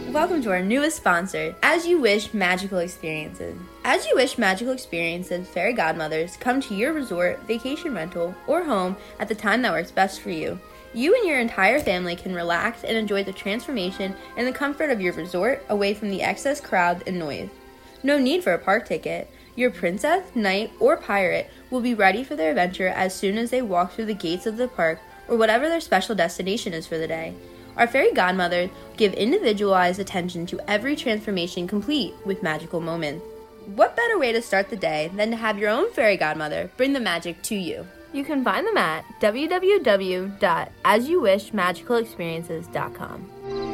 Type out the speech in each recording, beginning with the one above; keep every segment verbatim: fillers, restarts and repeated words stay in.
Welcome to our newest sponsor, As You Wish Magical Experiences. As You Wish Magical Experiences fairy godmothers come to your resort, vacation rental, or home at the time that works best for you. You and your entire family can relax and enjoy the transformation in the comfort of your resort away from the excess crowd and noise. No need for a park ticket. Your princess, knight, or pirate will be ready for their adventure as soon as they walk through the gates of the park or whatever their special destination is for the day. Our fairy godmothers give individualized attention to every transformation, complete with magical moments. What better way to start the day than to have your own fairy godmother bring the magic to you? You can find them at w w w dot as you wish magical experiences dot com.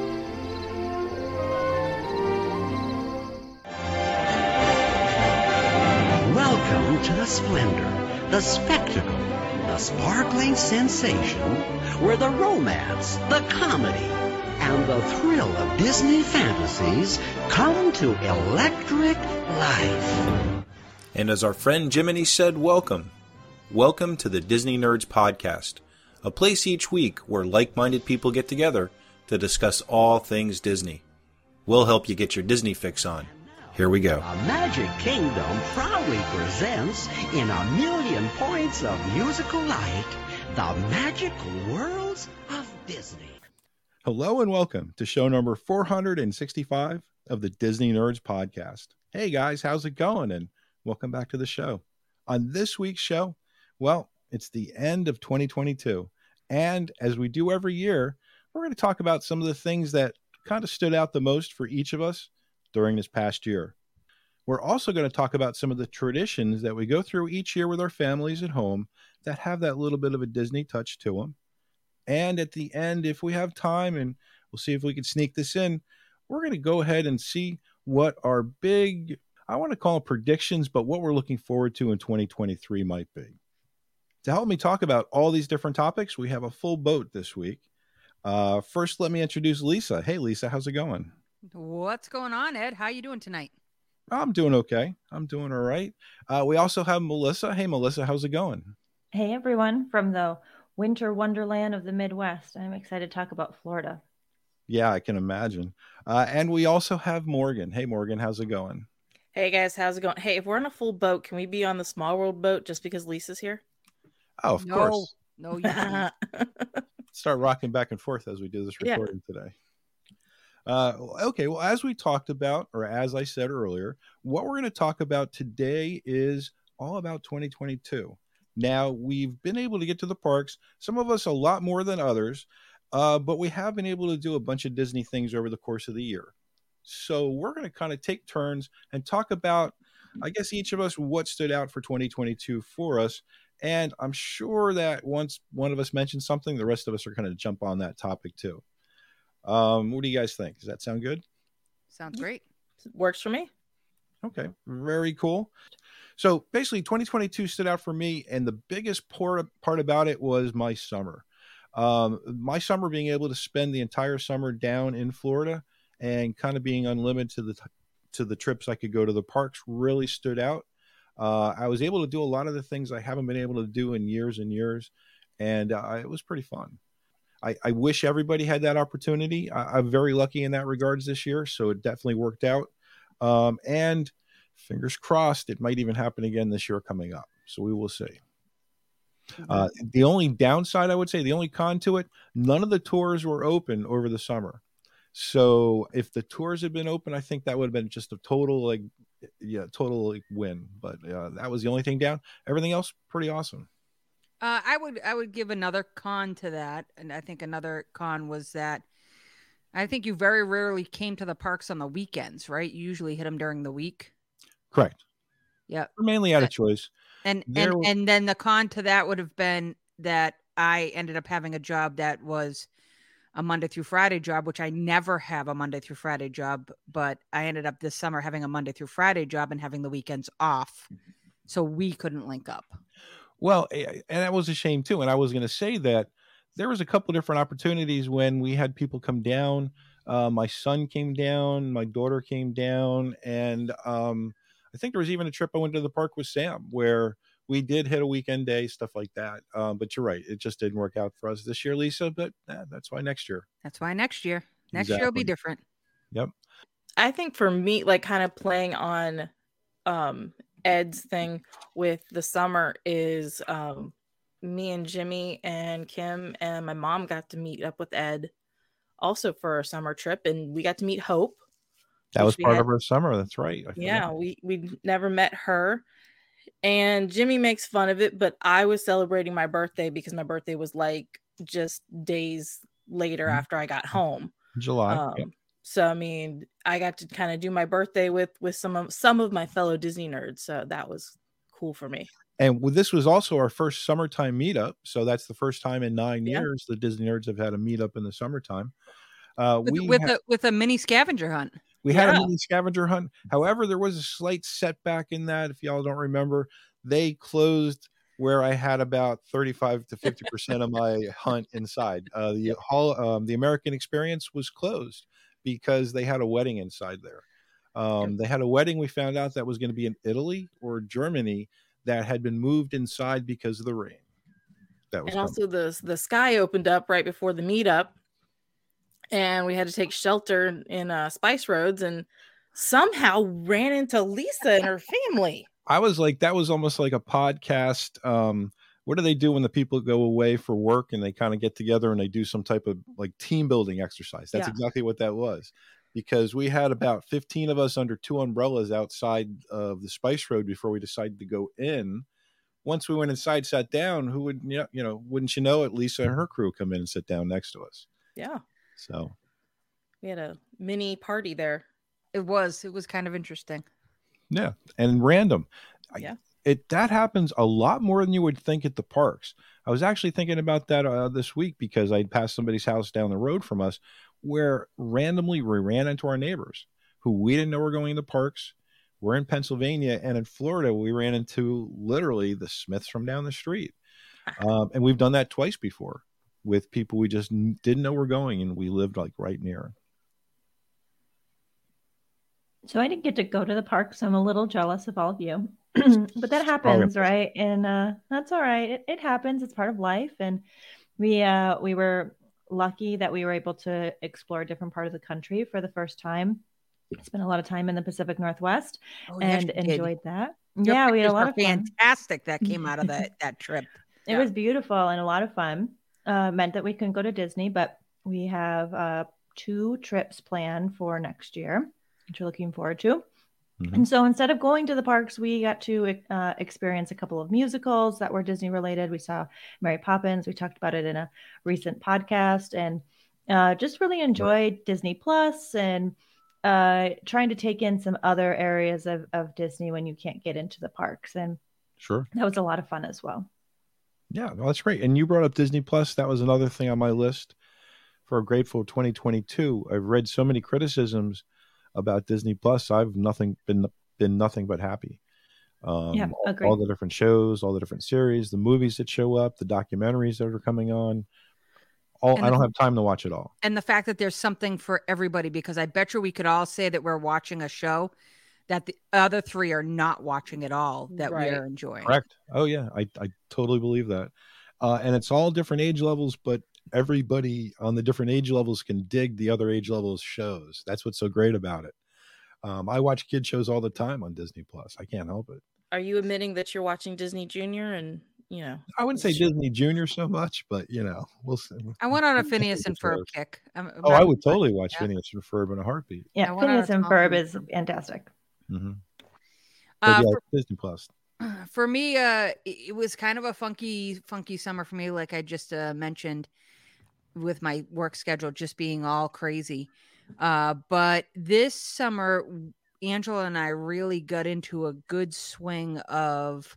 Welcome to the splendor, the spectacle, the sparkling sensation, where the romance, the comedy, and the thrill of Disney fantasies come to electric life. And as our friend Jiminy said, welcome. Welcome to the Disney Nerds Podcast, a place each week where like-minded people get together to discuss all things Disney. We'll help you get your Disney fix on. Here we go. A Magic Kingdom proudly presents, in a million points of musical light, the magical worlds of Disney. Hello and welcome to show number four hundred sixty-five of the Disney Nerds Podcast. Hey guys, how's it going? And welcome back to the show. On this week's show, well, it's the end of twenty twenty-two. And as we do every year, we're going to talk about some of the things that kind of stood out the most for each of us during this past year. We're also going to talk about some of the traditions that we go through each year with our families at home that have that little bit of a Disney touch to them. And at the end, if we have time, and we'll see if we can sneak this in, we're going to go ahead and see what our big, I want to call them predictions, but what we're looking forward to in twenty twenty-three might be. To help me talk about all these different topics, we have a full boat this week. Uh, first, let me introduce Lisa. Hey, Lisa, how's it going? What's going on, Ed? How you doing tonight? I'm doing okay. I'm doing all right. Uh, we also have Melissa. Hey, Melissa, how's it going? Hey, everyone from the winter wonderland of the Midwest. I'm excited to talk about Florida. Yeah, I can imagine. Uh, and we also have Morgan. Hey, Morgan, how's it going? Hey, guys, how's it going? Hey, if we're on a full boat, can we be on the Small World boat just because Lisa's here? Oh, of no, course. No, you can't. Start rocking back and forth as we do this recording yeah. today. Uh, okay, well, as we talked about, or as I said earlier, what we're going to talk about today is all about twenty twenty-two. Now, we've been able to get to the parks, some of us a lot more than others, uh, but we have been able to do a bunch of Disney things over the course of the year. So we're going to kind of take turns and talk about, I guess, each of us, what stood out for twenty twenty-two for us. And I'm sure that once one of us mentions something, the rest of us are going to jump on that topic too. Um, what do you guys think? Does that sound good? Sounds great. Works for me. Okay, very cool. So basically, twenty twenty-two stood out for me, and the biggest part, part about it was my summer. Um, my summer being able to spend the entire summer down in Florida and kind of being unlimited to the to the trips I could go to the parks really stood out. Uh, I was able to do a lot of the things I haven't been able to do in years and years, and uh, it was pretty fun. I, I wish everybody had that opportunity. I, I'm very lucky in that regards this year, so it definitely worked out. Um, and fingers crossed, it might even happen again this year coming up. So we will see. Mm-hmm. Uh, the only downside, I would say, the only con to it, none of the tours were open over the summer. So if the tours had been open, I think that would have been just a total, like, yeah, total like, win. But uh, that was the only thing down. Everything else, pretty awesome. Uh, I would I would give another con to that. And I think another con was that I think you very rarely came to the parks on the weekends, right? You usually hit them during the week. Correct. Yeah. We're mainly out of choice. And there and, was... and then the con to that would have been that I ended up having a job that was a Monday through Friday job, which I never have a Monday through Friday job. But I ended up this summer having a Monday through Friday job and having the weekends off. So we couldn't link up. Well, and that was a shame too. And I was going to say that there was a couple different opportunities when we had people come down. Uh, my son came down, my daughter came down, and um, I think there was even a trip I went to the park with Sam where we did hit a weekend day, stuff like that. Um, but you're right. It just didn't work out for us this year, Lisa, but eh, that's why next year. That's why next year. Next Exactly. year will be different. Yep. I think for me, like kind of playing on um, Ed's thing with the summer is um, me and Jimmy and Kim and my mom got to meet up with Ed also for a summer trip, and we got to meet Hope. That was part had, of our summer. That's right. I yeah, forgot. we we never met her. And Jimmy makes fun of it, but I was celebrating my birthday because my birthday was like just days later mm-hmm. after I got home. July. Um, yeah. So I mean, I got to kind of do my birthday with with some of some of my fellow Disney nerds. So that was cool for me. And this was also our first summertime meetup. So that's the first time in nine yeah. years the Disney nerds have had a meetup in the summertime. Uh, with we with had, a with a mini scavenger hunt. We yeah. had a mini scavenger hunt. However, there was a slight setback in that. If y'all don't remember, they closed where I had about thirty-five to fifty percent of my hunt inside. Uh, the hall, um, the American Experience was closed because they had a wedding inside there. Um, Yep. They had a wedding. We found out that was going to be in Italy or Germany that had been moved inside because of the rain. That was and coming. Also the the sky opened up right before the meetup, and we had to take shelter in uh, Spice Roads, and somehow ran into Lisa and her family. I was like, that was almost like a podcast. Um, what do they do when the people go away for work and they kind of get together and they do some type of like team building exercise? That's yeah. exactly what that was, because we had about fifteen of us under two umbrellas outside of the Spice Road before we decided to go in. Once we went inside, sat down, who would, you know, wouldn't you know it, Lisa and her crew come in and sit down next to us. Yeah. So we had a mini party there. It was, it was kind of interesting. Yeah. And random. Yeah. It that happens a lot more than you would think at the parks. I was actually thinking about that uh, this week because I'd passed somebody's house down the road from us where randomly we ran into our neighbors who we didn't know were going to parks. We're in Pennsylvania, and in Florida, we ran into literally the Smiths from down the street. Um, and we've done that twice before with people we just didn't know were going, and we lived like right near. So I didn't get to go to the park, so I'm a little jealous of all of you. But that happens, oh, yeah. right? And uh, that's all right. It, it happens. It's part of life. And we uh, we were lucky that we were able to explore a different part of the country for the first time. Spent a lot of time in the Pacific Northwest oh, and yes, enjoyed did. that. Your yeah, we had a lot of fun. Fantastic that came out of that that trip. It yeah. was beautiful and a lot of fun. Uh, meant that we couldn't go to Disney, but we have uh, two trips planned for next year, which we're looking forward to. Mm-hmm. And so instead of going to the parks, we got to uh, experience a couple of musicals that were Disney related. We saw Mary Poppins. We talked about it in a recent podcast, and uh, just really enjoyed right. Disney Plus and uh, trying to take in some other areas of, of Disney when you can't get into the parks. And sure, that was a lot of fun as well. Yeah, well, that's great. And you brought up Disney Plus. That was another thing on my list for a grateful twenty twenty-two. I've read so many criticisms about Disney Plus. I've nothing been been nothing but happy. Um, yeah, all, all the different shows, all the different series, the movies that show up, the documentaries that are coming on. All I don't have time to watch it all. And the fact that there's something for everybody, because I bet you we could all say that we're watching a show that the other three are not watching at all that right. we are enjoying. Correct. Oh yeah, I, I totally believe that. Uh, and it's all different age levels, but everybody on the different age levels can dig the other age levels shows. That's what's so great about it. Um, I watch kid shows all the time on Disney Plus. I can't help it. Are you admitting that you're watching Disney Junior and, you know? I wouldn't say Disney Junior so much, but you know, we'll see. I went on a Phineas and Ferb kick. I'm, I'm oh, I would totally watch yeah. Phineas and Ferb in a heartbeat. Yeah, Phineas and Ferb is fantastic. Mm-hmm. Uh, yeah, for, Disney Plus. For me, uh, it was kind of a funky, funky summer for me, like I just uh, mentioned, with my work schedule just being all crazy. Uh, but this summer, Angela and I really got into a good swing of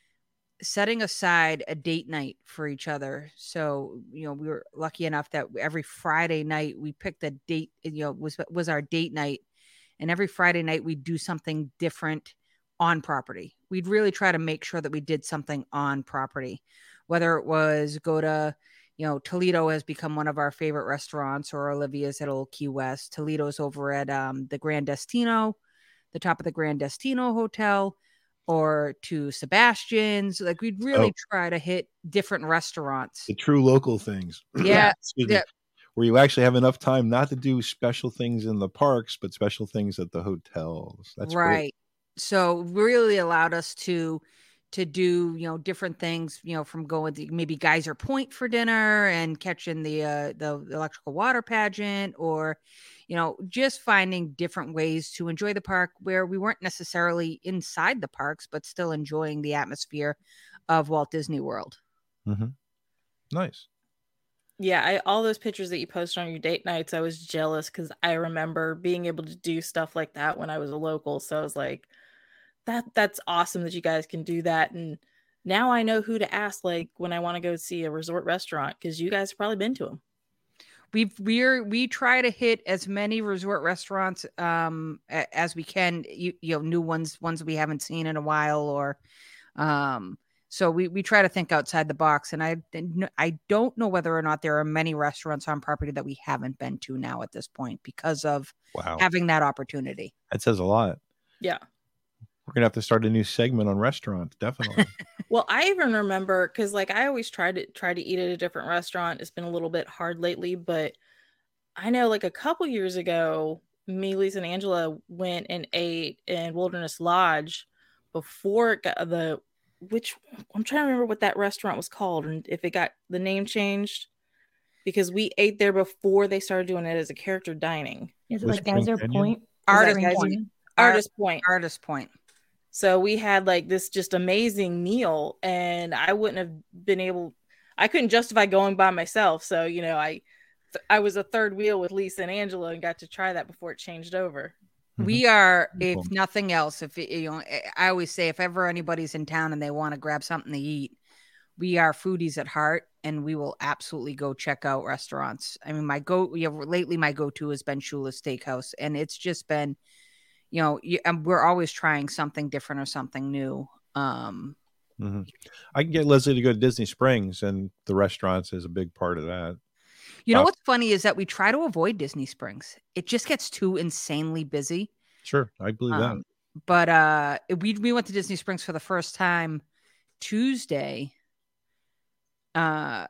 setting aside a date night for each other. So, you know, we were lucky enough that every Friday night we picked a date, you know, was was our date night. And every Friday night we'd do something different on property. We'd really try to make sure that we did something on property, whether it was go to, you know, Toledo has become one of our favorite restaurants, or Olivia's at Old Key West. Toledo's over at um, the Grand Destino, the top of the Grand Destino Hotel, or to Sebastian's. Like we'd really oh. try to hit different restaurants. The true local things. Yeah. Excuse yeah. me. where you actually have enough time not to do special things in the parks, but special things at the hotels. That's right. Great. So really allowed us to to do, you know, different things, you know, from going to maybe Geyser Point for dinner and catching the uh, the electrical water pageant, or, you know, just finding different ways to enjoy the park where we weren't necessarily inside the parks, but still enjoying the atmosphere of Walt Disney World. Mm-hmm. Nice. Yeah, I, all those pictures that you post on your date nights, I was jealous because I remember being able to do stuff like that when I was a local. So I was like, that that's awesome that you guys can do that. And now I know who to ask, like when I want to go see a resort restaurant, because you guys have probably been to them. We've we're we try to hit as many resort restaurants um as we can, you, you know, new ones, ones we haven't seen in a while, or um so we, we try to think outside the box. And I I don't know whether or not there are many restaurants on property that we haven't been to now at this point because of wow. having that opportunity. That says a lot. Yeah. We're going to have to start a new segment on restaurants. Definitely. Well, I even remember, because like I always try to try to eat at a different restaurant. It's been a little bit hard lately, but I know like a couple years ago, me, Lisa, and Angela went and ate in Wilderness Lodge before it got the, which I'm trying to remember what that restaurant was called and if it got the name changed, because we ate there before they started doing it as a character dining. Is it Was like Geyser Spring Point? Artist Spring Point. Canyon? Artist Point. Artist Point. So we had like this just amazing meal, and I wouldn't have been able, I couldn't justify going by myself. So, you know, I, I was a third wheel with Lisa and Angela and got to try that before it changed over. We are, if Cool. nothing else, if it, you know, I always say if ever anybody's in town and they want to grab something to eat, we are foodies at heart, and we will absolutely go check out restaurants. I mean, my go, you know, lately my go-to has been Shula's Steakhouse, and it's just been, you know, you, and we're always trying something different or something new. Um, Mm-hmm. I can get Leslie to go to Disney Springs, and the restaurants is a big part of that. You know Uh, what's funny is that we try to avoid Disney Springs. It just gets too insanely busy. Sure, I believe that. Um, but uh, we we went to Disney Springs for the first time Tuesday, uh,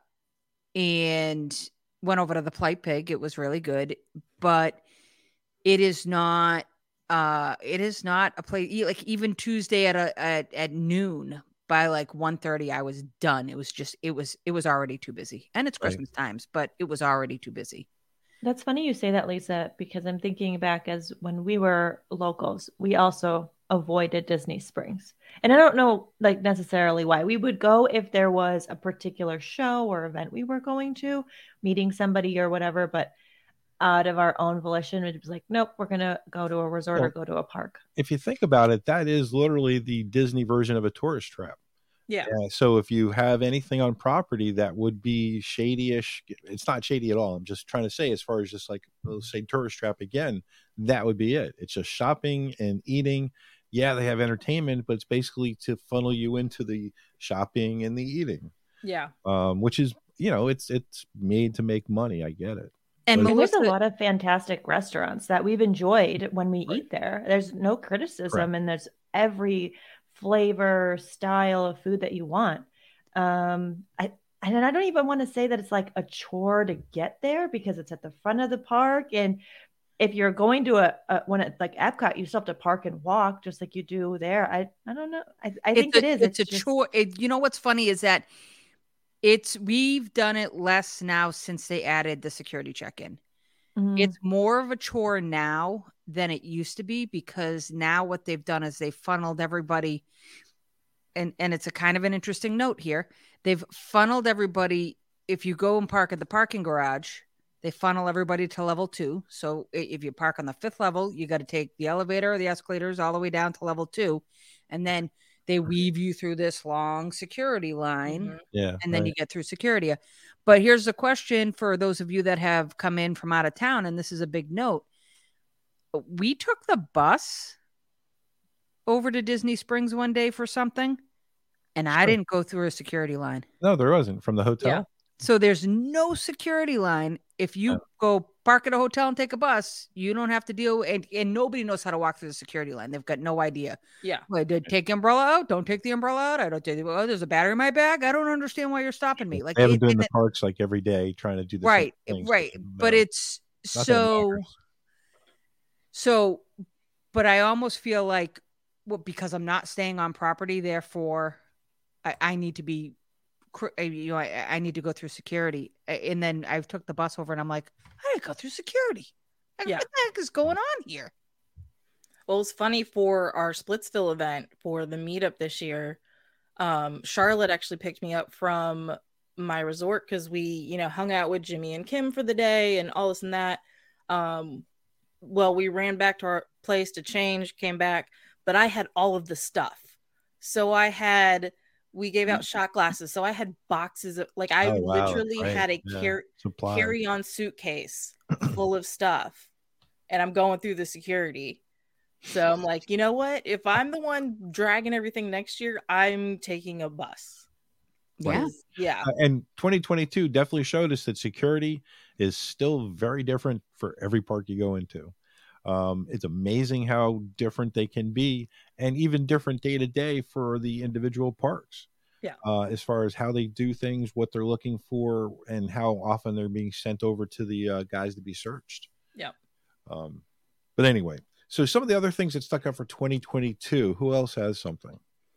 and went over to the Polite Pig. It was really good, but it is not. Uh, it is not a place like even Tuesday at a at, at noon. By like one thirty, I was done. It was just, it was, it was already too busy. And it's Right. Christmas times, but it was already too busy. That's funny you say that, Lisa, because I'm thinking back as when we were locals, we also avoided Disney Springs. And I don't know like necessarily why. We would go if there was a particular show or event we were going to, meeting somebody or whatever, but out of our own volition, it was like, nope, we're going to go to a resort Well, or go to a park. If you think about it, that is literally the Disney version of a tourist trap. Yeah. Uh, so if you have anything on property that would be shady-ish, it's not shady at all. I'm just trying to say, as far as just like, let's say tourist trap again, that would be it. It's just shopping and eating. Yeah, they have entertainment, but it's basically to funnel you into the shopping and the eating, Yeah. um, which is, you know, it's it's made to make money. I get it. And But- And there's a Melissa, lot of fantastic restaurants that we've enjoyed when we Right. eat there. There's no criticism, Correct. and there's every flavor, style of food that you want. Um, I and I don't even want to say that it's like a chore to get there because it's at the front of the park. And if you're going to a, a when it's like Epcot, you still have to park and walk just like you do there. I I don't know. I, I think it's it a, is. It's, a just- chore. It, you know what's funny is that it's we've done it less now since they added the security check-in. Mhm. It's more of a chore now than it used to be, because now what they've done is they've funneled everybody, and and it's a kind of an interesting note here. They've funneled everybody. If you go and park at the parking garage, they funnel everybody to level two. So i- if you park on the fifth level, you got to take the elevator or the escalators all the way down to level two, and then they weave you through this long security line, Mhm. Yeah. and then right. you get through security. But here's the question for those of you that have come in from out of town, and this is a big note. We took the bus over to Disney Springs one day for something, and I Sure. didn't go through a security line. No, there wasn't from the hotel. Yeah. So there's no security line if you Oh. go park at a hotel and take a bus. You don't have to deal, and, and nobody knows how to walk through the security line. They've got no idea. Yeah. Well, I did take the umbrella out. Don't take the umbrella out. I don't take the, oh, there's a battery in my bag. I don't understand why you're stopping me. Like they haven't it, been in it, the parks like every day trying to do the right, same things. right. No. But it's Not that it so, matters. so, but I almost feel like, well, because I'm not staying on property, therefore I, I need to be, you know, I, I need to go through security. And then I took the bus over and I'm like, I gotta go through security. Like, Yeah. what the heck is going on here? Well, it's funny for our Splitsville event for the meetup this year. Um, Charlotte actually picked me up from my resort because we, you know, hung out with Jimmy and Kim for the day and all this and that. Um, well, we ran back to our place to change, came back, but I had all of the stuff. So I had, we gave out shot glasses. So I had boxes of, like, I Oh, wow. literally Right. had a Yeah. car- Supply. carry-on suitcase full of stuff. And I'm going through the security. So I'm like, you know what? If I'm the one dragging everything next year, I'm taking a bus. Yeah. Yeah. Uh, and twenty twenty-two definitely showed us that security is still very different for every park you go into. Um, it's amazing how different they can be, and even different day to day for the individual parks. Yeah. Uh, as far as how they do things, what they're looking for, and how often they're being sent over to the uh, guys to be searched. Yeah. Um, but anyway, so some of the other things that stuck out for twenty twenty-two. Who else has something?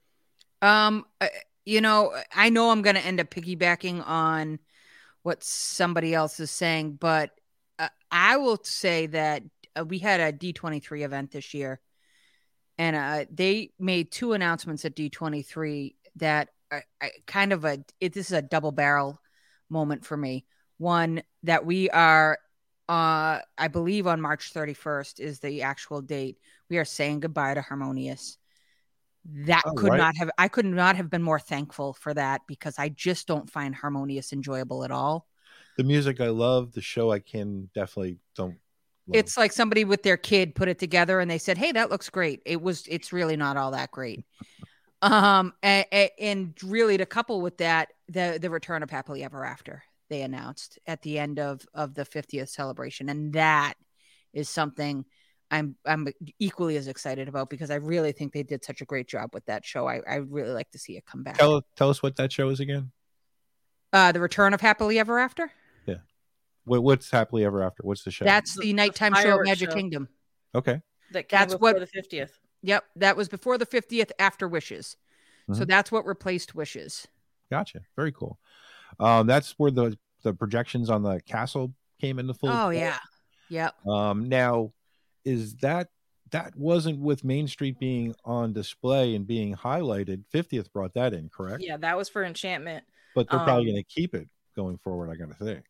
Um, uh, you know, I know I'm going to end up piggybacking on what somebody else is saying, but uh, I will say that uh, we had a D twenty-three event this year, and uh, they made two announcements at D twenty-three that are, are kind of a it, this is a double barrel moment for me. One, that we are, uh, I believe on March thirty-first is the actual date. We are saying goodbye to Harmonious. That Oh, could right. not have, I could not have been more thankful for that, because I just don't find Harmonious enjoyable at all. The music I love, the show I can definitely don't love. It's like somebody with their kid put it together and they said, hey, that looks great. It was, it's really not all that great. um, and, and really to couple with that, the, the return of Happily Ever After, they announced at the end of, of the fiftieth celebration. And that is something I'm I'm equally as excited about, because I really think they did such a great job with that show. I, I really like to see it come back. Tell, tell us what that show is again. Uh, the return of Happily Ever After. What, what's Happily Ever After? What's the show? That's the nighttime show at fireworks Magic show. Kingdom. okay. That came That's before what- the fiftieth. Yep, that was before the fiftieth, after Wishes. So Mhm. that's what replaced Wishes. Gotcha. Very cool. Um, that's where the the projections on the castle came into full. Oh play. yeah, yep. Um, now, is that that wasn't with Main Street being on display and being highlighted? fiftieth brought that in, correct? Yeah, that was for Enchantment. But they're probably Um, going to keep it going forward. I got to think.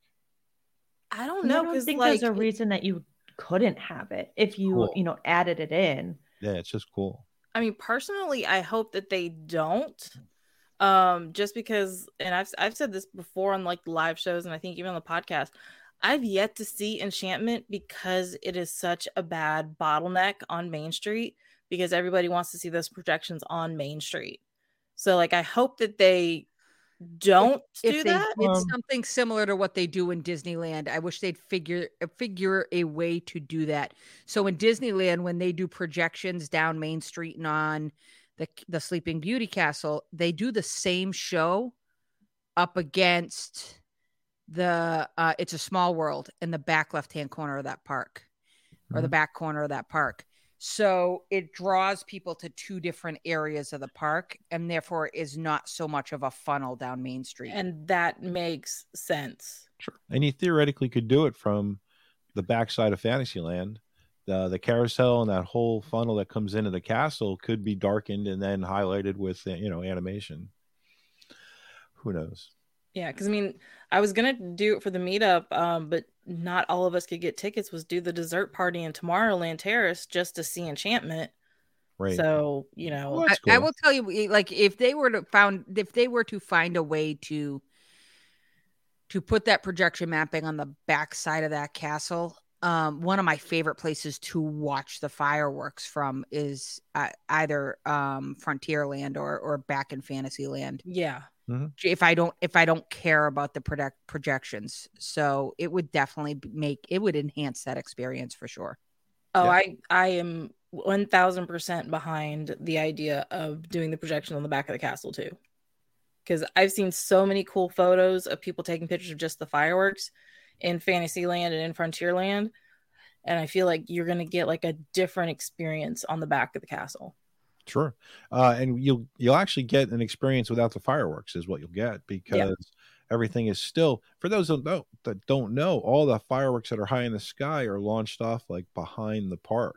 I don't I know, don't because think like there's a reason that you couldn't have it if you, Cool. you know, added it in. Yeah, it's just cool. I mean, personally, I hope that they don't. Um, just because, and I've I've said this before on like live shows, and I think even on the podcast, I've yet to see Enchantment because it is such a bad bottleneck on Main Street, because everybody wants to see those projections on Main Street. So, like, I hope that they don't do If they that. did Um, something similar to what they do in Disneyland, I wish they'd figure figure a way to do that. So in Disneyland, when they do projections down Main Street and on the the Sleeping Beauty Castle, they do the same show up against the uh, It's a Small World in the back left hand corner of that park, or the Mhm. back corner of that park. So it draws people to two different areas of the park, and therefore is not so much of a funnel down Main Street. And that makes sense. Sure. And you theoretically could do it from the backside of Fantasyland. The the carousel and that whole funnel that comes into the castle could be darkened and then highlighted with, you know, animation. Who knows? Yeah, because I mean, I was gonna do it for the meetup, um, but not all of us could get tickets. Was do the dessert party in Tomorrowland Terrace just to see Enchantment. Right. So you know, Well, I, that's I cool. will tell you, like, if they were to found, if they were to find a way to, to put that projection mapping on the back side of that castle, um, one of my favorite places to watch the fireworks from is uh, either um, Frontierland or or back in Fantasyland. Yeah. Mm-hmm. If I don't if I don't care about the project projections, so it would definitely make it would enhance that experience for sure. Oh, Yeah. I I am one thousand percent behind the idea of doing the projection on the back of the castle too. Because I've seen so many cool photos of people taking pictures of just the fireworks in Fantasyland and in Frontierland. And I feel like you're going to get like a different experience on the back of the castle. Sure. Uh, and you'll you'll actually get an experience without the fireworks is what you'll get, because yeah. everything is still, for those that don't, that don't know, all the fireworks that are high in the sky are launched off like behind the park.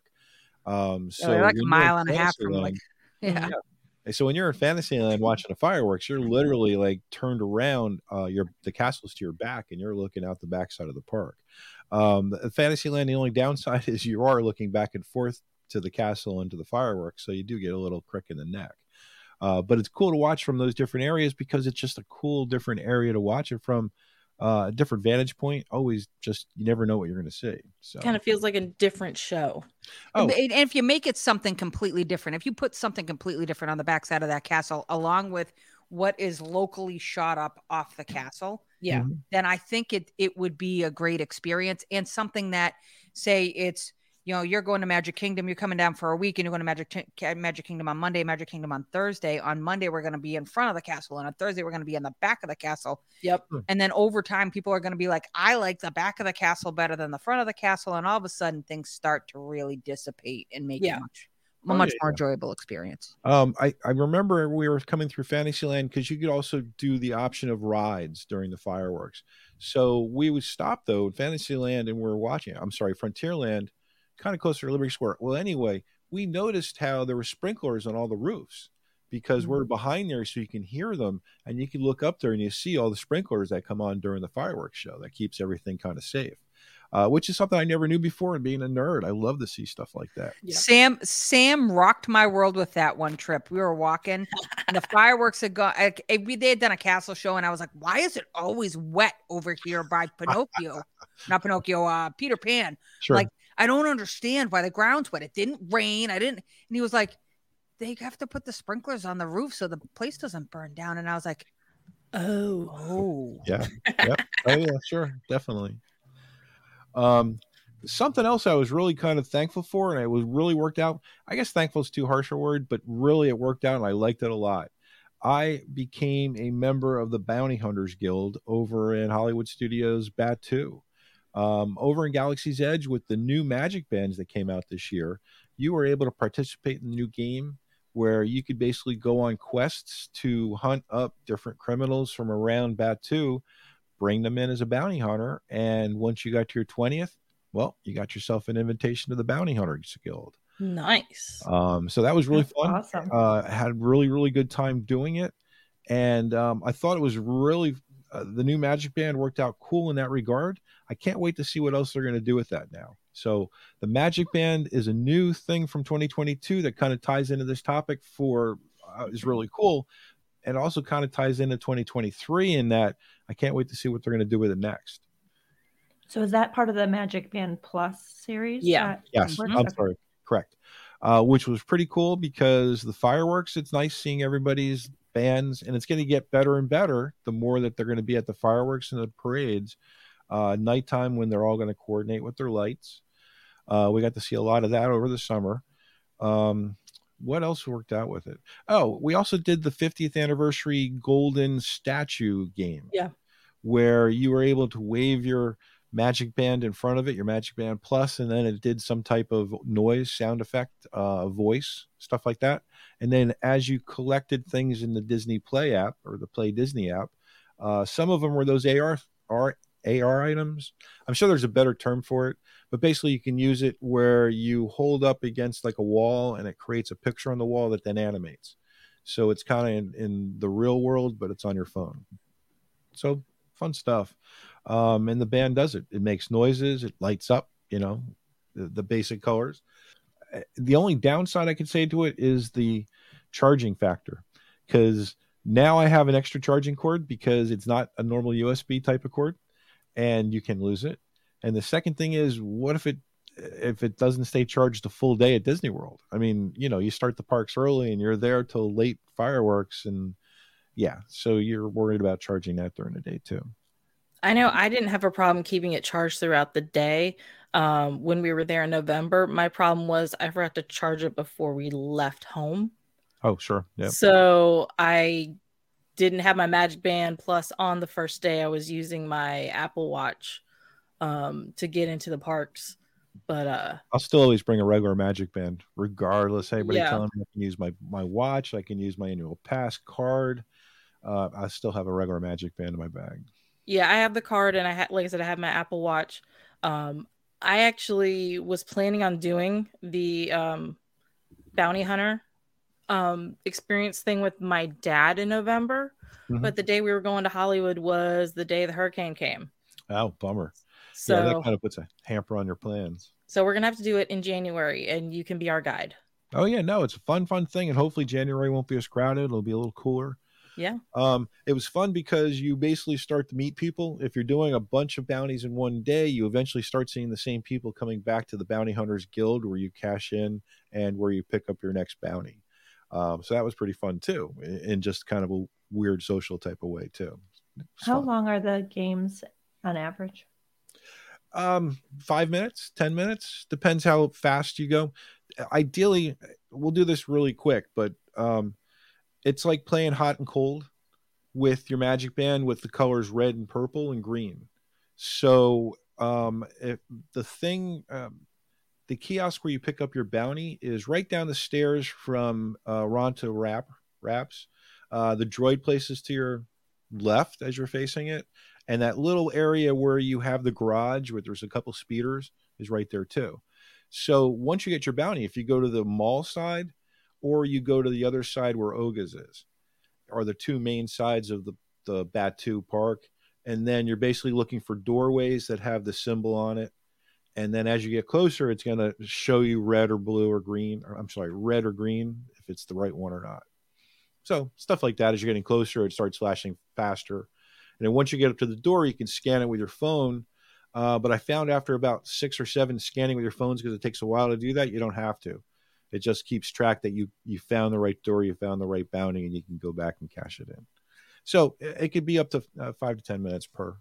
Um, so yeah, like a mile and a half from like, yeah. yeah. So when you're in Fantasyland watching the fireworks, you're literally like turned around, uh, your the castle's to your back, and you're looking out the backside of the park. Um, Fantasyland, the only downside is you are looking back and forth to the castle and to the fireworks, so you do get a little crick in the neck. Uh, but it's cool to watch from those different areas because it's just a cool different area to watch it from. Uh, a different vantage point. Always just, you never know what you're going to see. So kind of feels like a different show. Oh, and if you make it something completely different, if you put something completely different on the backside of that castle, along with what is locally shot up off the castle, yeah, mm-hmm. then I think it it would be a great experience, and something that, say it's, you know, you're going to Magic Kingdom, you're coming down for a week and you're going to Magic, Magic Kingdom on Monday, Magic Kingdom on Thursday. On Monday, we're going to be in front of the castle. And on Thursday, we're going to be in the back of the castle. Yep. And then over time, people are going to be like, I like the back of the castle better than the front of the castle. And all of a sudden, things start to really dissipate and make yeah. it much, a much oh, yeah, more enjoyable experience. Um, I, I remember we were coming through Fantasyland because you could also do the option of rides during the fireworks. So we would stop, though, in Fantasyland, and we were watching, I'm sorry, Frontierland, kind of closer to Liberty Square. Well, anyway, we noticed how there were sprinklers on all the roofs because mm-hmm. we're behind there, so you can hear them, and you can look up there and you see all the sprinklers that come on during the fireworks show. That keeps everything kind of safe, uh, which is something I never knew before. And being a nerd, I love to see stuff like that. Yeah. Sam Sam rocked my world with that one trip. We were walking, and the fireworks had gone. I, we they had done a castle show, and I was like, "Why is it always wet over here by Pinocchio? Not Pinocchio, uh, Peter Pan." Sure. Like, I don't understand why the ground's wet. It didn't rain. I didn't. And he was like, they have to put the sprinklers on the roof so the place doesn't burn down. And I was like, oh, oh. Yeah. Yeah. Oh, yeah, sure. Definitely. Um, something else I was really kind of thankful for, and it was really worked out. I guess thankful is too harsh a word, but really it worked out, and I liked it a lot. I became a member of the Bounty Hunters Guild over in Hollywood Studios Batuu. Um, over in Galaxy's Edge with the new Magic Bands that came out this year, you were able to participate in the new game where you could basically go on quests to hunt up different criminals from around Batuu, bring them in as a bounty hunter, and once you got to your twentieth, well, you got yourself an invitation to the Bounty Hunters Guild. Nice. Um, so that was really That's fun. awesome. Uh, had a really, really good time doing it. And um, I thought it was really, uh, the new Magic Band worked out cool in that regard. I can't wait to see what else they're going to do with that now. So the Magic Band is a new thing from twenty twenty-two that kind of ties into this topic for, uh, is really cool. And also kind of ties into twenty twenty-three in that I can't wait to see what they're going to do with it next. So is that part of the Magic Band Plus series? Yeah. Yes. Mm-hmm. I'm sorry. Correct. Uh, which was pretty cool because the fireworks, it's nice seeing everybody's bands, and it's going to get better and better the more that they're going to be at the fireworks and the parades. Uh, nighttime when they're all going to coordinate with their lights. Uh, we got to see a lot of that over the summer. Um, what else worked out with it? Oh, we also did the fiftieth anniversary golden statue game. Yeah. Where you were able to wave your Magic Band in front of it, your Magic Band Plus, and then it did some type of noise, sound effect, uh, voice, stuff like that. And then as you collected things in the Disney Play app or the Play Disney app, uh, some of them were those A R, R, A R items. I'm sure there's a better term for it, but basically you can use it where you hold up against like a wall and it creates a picture on the wall that then animates. So it's kind of in, in the real world, but it's on your phone. So fun stuff. Um, and the band does it. It makes noises. It lights up, you know, the, the basic colors. The only downside I can say to it is the charging factor, because now I have an extra charging cord because it's not a normal U S B type of cord and you can lose it. And the second thing is, what if it if it doesn't stay charged a full day at Disney World? I mean, you know, you start the parks early and you're there till late fireworks, and yeah, so you're worried about charging that during the day too. I know I didn't have a problem keeping it charged throughout the day. Um, when we were there in November, my problem was I forgot to charge it before we left home. Oh, sure. Yeah. So I didn't have my Magic Band. Plus, on the first day, I was using my Apple Watch um, to get into the parks. But uh, I'll still always bring a regular Magic Band, regardless. Everybody yeah. telling me I can use my, my watch. I can use my annual pass card. Uh, I still have a regular Magic Band in my bag. Yeah, I have the card, and I had, like I said, I have my Apple Watch. Um, I actually was planning on doing the um, Bounty Hunter um, experience thing with my dad in November, mm-hmm. but the day we were going to Hollywood was the day the hurricane came. Oh, bummer. So yeah, that kind of puts a hamper on your plans. So we're gonna have to do it in January, and you can be our guide. Oh yeah, no, it's a fun, fun thing, and hopefully January won't be as crowded. It'll be a little cooler. Yeah. Um, it was fun because you basically start to meet people. If you're doing a bunch of bounties in one day, you eventually start seeing the same people coming back to the Bounty Hunters Guild, where you cash in and where you pick up your next bounty. Um, so that was pretty fun too, in just kind of a weird social type of way too. How fun. long are the games on average? Um, five minutes, ten minutes, depends how fast you go. Ideally, we'll do this really quick, but um, it's like playing hot and cold with your Magic Band with the colors red and purple and green. So um, if the thing, um, the kiosk where you pick up your bounty is right down the stairs from uh, Ronto Rap, Raps. Uh, the droid places to your left as you're facing it. And that little area where you have the garage where there's a couple speeders is right there too. So once you get your bounty, if you go to the mall side or you go to the other side where Oga's is, are the two main sides of the, the Batuu Park. And then you're basically looking for doorways that have the symbol on it. And then as you get closer, it's going to show you red or blue or green, or I'm sorry, red or green, if it's the right one or not. So stuff like that, as you're getting closer, it starts flashing faster. And then once you get up to the door, you can scan it with your phone. Uh, but I found after about six or seven scanning with your phones, because it takes a while to do that, you don't have to. It just keeps track that you you found the right door, you found the right bounty, and you can go back and cash it in. So it could be up to uh, five to ten minutes per.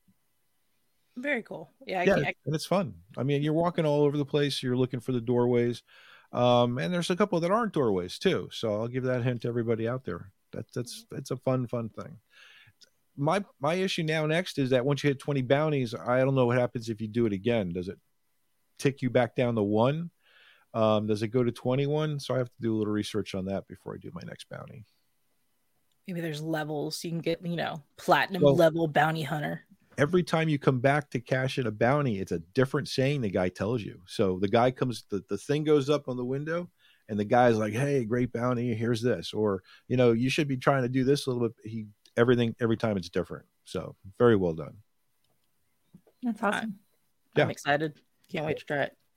Very cool. Yeah, I yeah, I... and it's fun. I mean, you're walking all over the place. You're looking for the doorways, um, and there's a couple that aren't doorways too. So I'll give that hint to everybody out there. That that's it's a fun, fun thing. My my issue now next is that once you hit twenty bounties, I don't know what happens if you do it again. Does it tick you back down to one? Um, does it go to twenty-one? So I have to do a little research on that before I do my next bounty. Maybe there's levels you can get, you know, platinum well, level bounty hunter. Every time you come back to cash in a bounty, it's a different saying the guy tells you. So the guy comes, the, the thing goes up on the window, and the guy's like, "Hey, great bounty, here's this," or, you know, "You should be trying to do this a little bit." He everything every time it's different. So very well done. That's awesome. I'm yeah. excited. Can't wait to try it.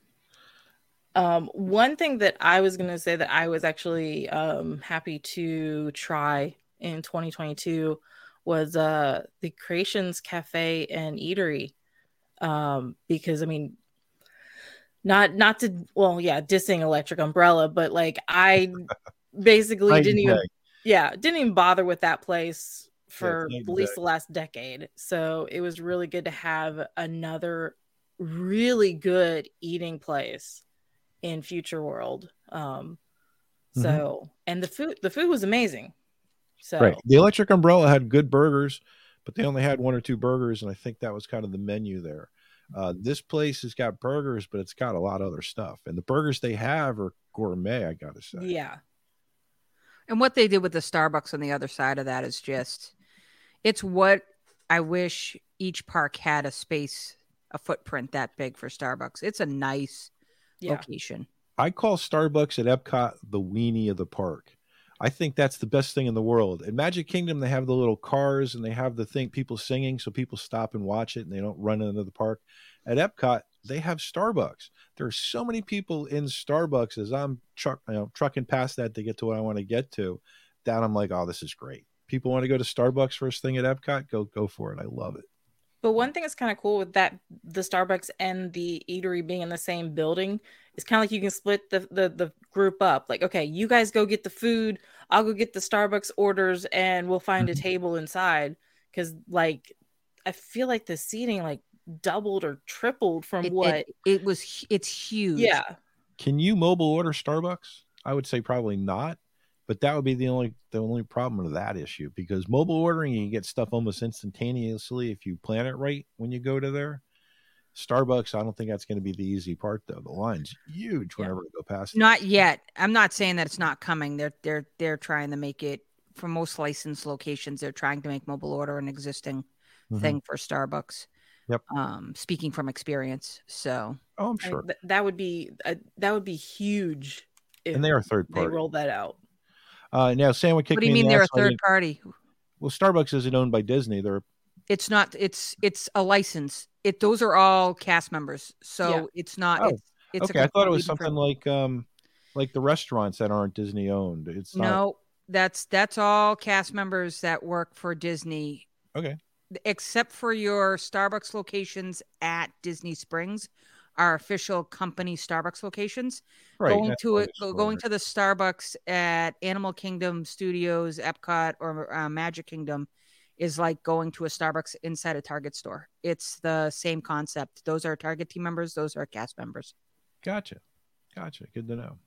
Um, one thing that I was going to say that I was actually um, happy to try in twenty twenty-two was uh, the Creations Cafe and Eatery. Um, because I mean, not, not to, well, yeah, dissing Electric Umbrella, but like I basically didn't even, yeah, didn't even bother with that place for yeah, at least the last decade. So it was really good to have another really good eating place in Future World. Um, so, mm-hmm. and the food, the food was amazing. So right. The Electric Umbrella had good burgers, but they only had one or two burgers. And I think that was kind of the menu there. Uh, this place has got burgers, but it's got a lot of other stuff. And the burgers they have are gourmet, I got to say. Yeah. And what they did with the Starbucks on the other side of that is just, it's what I wish each park had a space, a footprint that big for Starbucks. It's a nice yeah. location. I call Starbucks at Epcot the weenie of the park. I think that's the best thing in the world. At Magic Kingdom, they have the little cars and they have the thing, people singing, so people stop and watch it and they don't run into the park. At Epcot, they have Starbucks. There are so many people in Starbucks as I'm truck, you know, trucking past that to get to what I want to get to. That I'm like, oh, this is great. People want to go to Starbucks first thing at Epcot, go go for it. I love it. But one thing that's kind of cool with that, the Starbucks and the eatery being in the same building, is kind of like you can split the, the the group up. Like, okay, you guys go get the food, I'll go get the Starbucks orders, and we'll find mm-hmm. a table inside. Because, like, I feel like the seating like doubled or tripled from it, what it, it was. It's huge. Yeah. Can you mobile order Starbucks? I would say probably not. But that would be the only the only problem with that issue, because mobile ordering, you can get stuff almost instantaneously if you plan it right when you go to there. Starbucks, I don't think that's going to be the easy part, though. The line's huge whenever yeah. we go past. Not it. Yet. I'm not saying that it's not coming. They're they're they're trying to make it, for most licensed locations, they're trying to make mobile order an existing mm-hmm. thing for Starbucks. Yep. Um, speaking from experience, so oh, I'm sure I, th- that would be uh, that would be huge. If and they are third party. They rolled that out. Uh, now, Sam would kick What do you me mean in they're the a third party? Well, Starbucks isn't owned by Disney. They're. It's not. It's it's a license. It those are all cast members, so yeah. it's not. Oh, it's, it's okay. I thought it was something like um, like the restaurants that aren't Disney owned. It's not... no. That's that's all cast members that work for Disney. Okay. Except for your Starbucks locations at Disney Springs, our official company Starbucks locations. Right, going to it, going to the Starbucks at Animal Kingdom Studios, Epcot, or uh, Magic Kingdom is like going to a Starbucks inside a Target store. It's the same concept. Those are Target team members. Those are cast members. Gotcha. Gotcha. Good to know.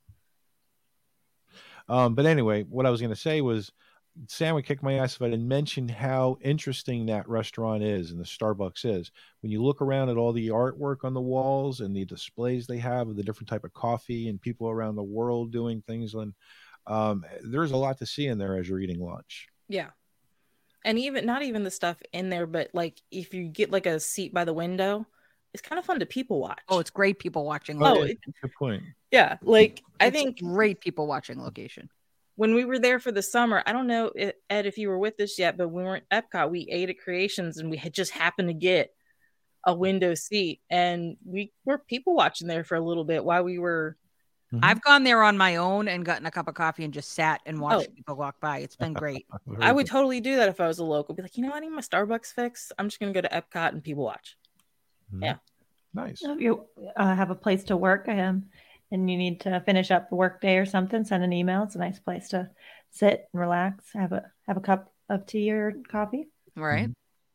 Um, but anyway, what I was going to say was, Sam would kick my ass if I didn't mention how interesting that restaurant is and the Starbucks is. When you look around at all the artwork on the walls and the displays they have of the different type of coffee and people around the world doing things, and um, there's a lot to see in there as you're eating lunch. Yeah. And even not even the stuff in there, but like if you get like a seat by the window, it's kind of fun to people watch. Oh, it's great people watching. Oh, location. Good point. Yeah. Like I it's think great people watching location. When we were there for the summer, I don't know, Ed, if you were with us yet, but when we were at Epcot, we ate at Creations and we had just happened to get a window seat. And we were people watching there for a little bit while we were. Mm-hmm. I've gone there on my own and gotten a cup of coffee and just sat and watched oh. people walk by. It's been great. I would totally do that if I was a local. Be like, you know, I need my Starbucks fix. I'm just going to go to Epcot and people watch. Mm-hmm. Yeah. Nice. So if you uh, have a place to work, um, and you need to finish up the work day or something, send an email. It's a nice place to sit and relax, have a have a cup of tea or coffee. Right.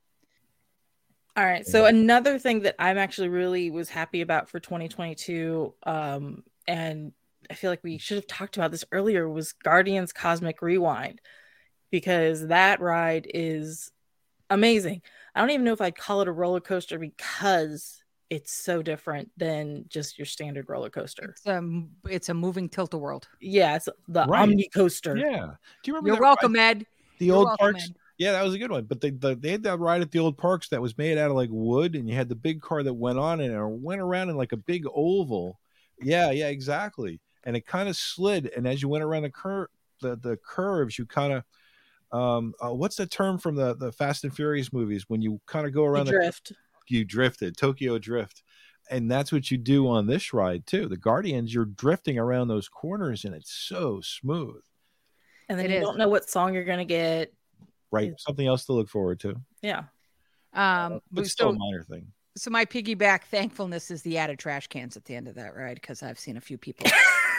All right. So another thing that I'm actually really was happy about for twenty twenty-two, um, and I feel like we should have talked about this earlier, was Guardians Cosmic Rewind, because that ride is amazing. I don't even know if I'd call it a roller coaster because it's so different than just your standard roller coaster. It's a, it's a moving tilt-a-whirl. Yeah, it's the right. Omni Coaster. Yeah. Do you remember You're that welcome, ride? Ed. The You're old welcome, parks. Ed. Yeah, that was a good one. But they the, they had that ride at the old parks that was made out of like wood, and you had the big car that went on and it went around in like a big oval. Yeah, yeah, exactly. And it kind of slid, and as you went around the curve, the the curves, you kind of um, uh, what's the term from the the Fast and Furious movies when you kind of go around the the drift? You drifted, Tokyo Drift. And that's what you do on this ride too. The Guardians, you're drifting around those corners, and it's so smooth. And then it you is. don't know what song you're gonna get. Right, something else to look forward to. Yeah, um, but so, still a minor thing. So my piggyback thankfulness is the added trash cans at the end of that ride, because I've seen a few people.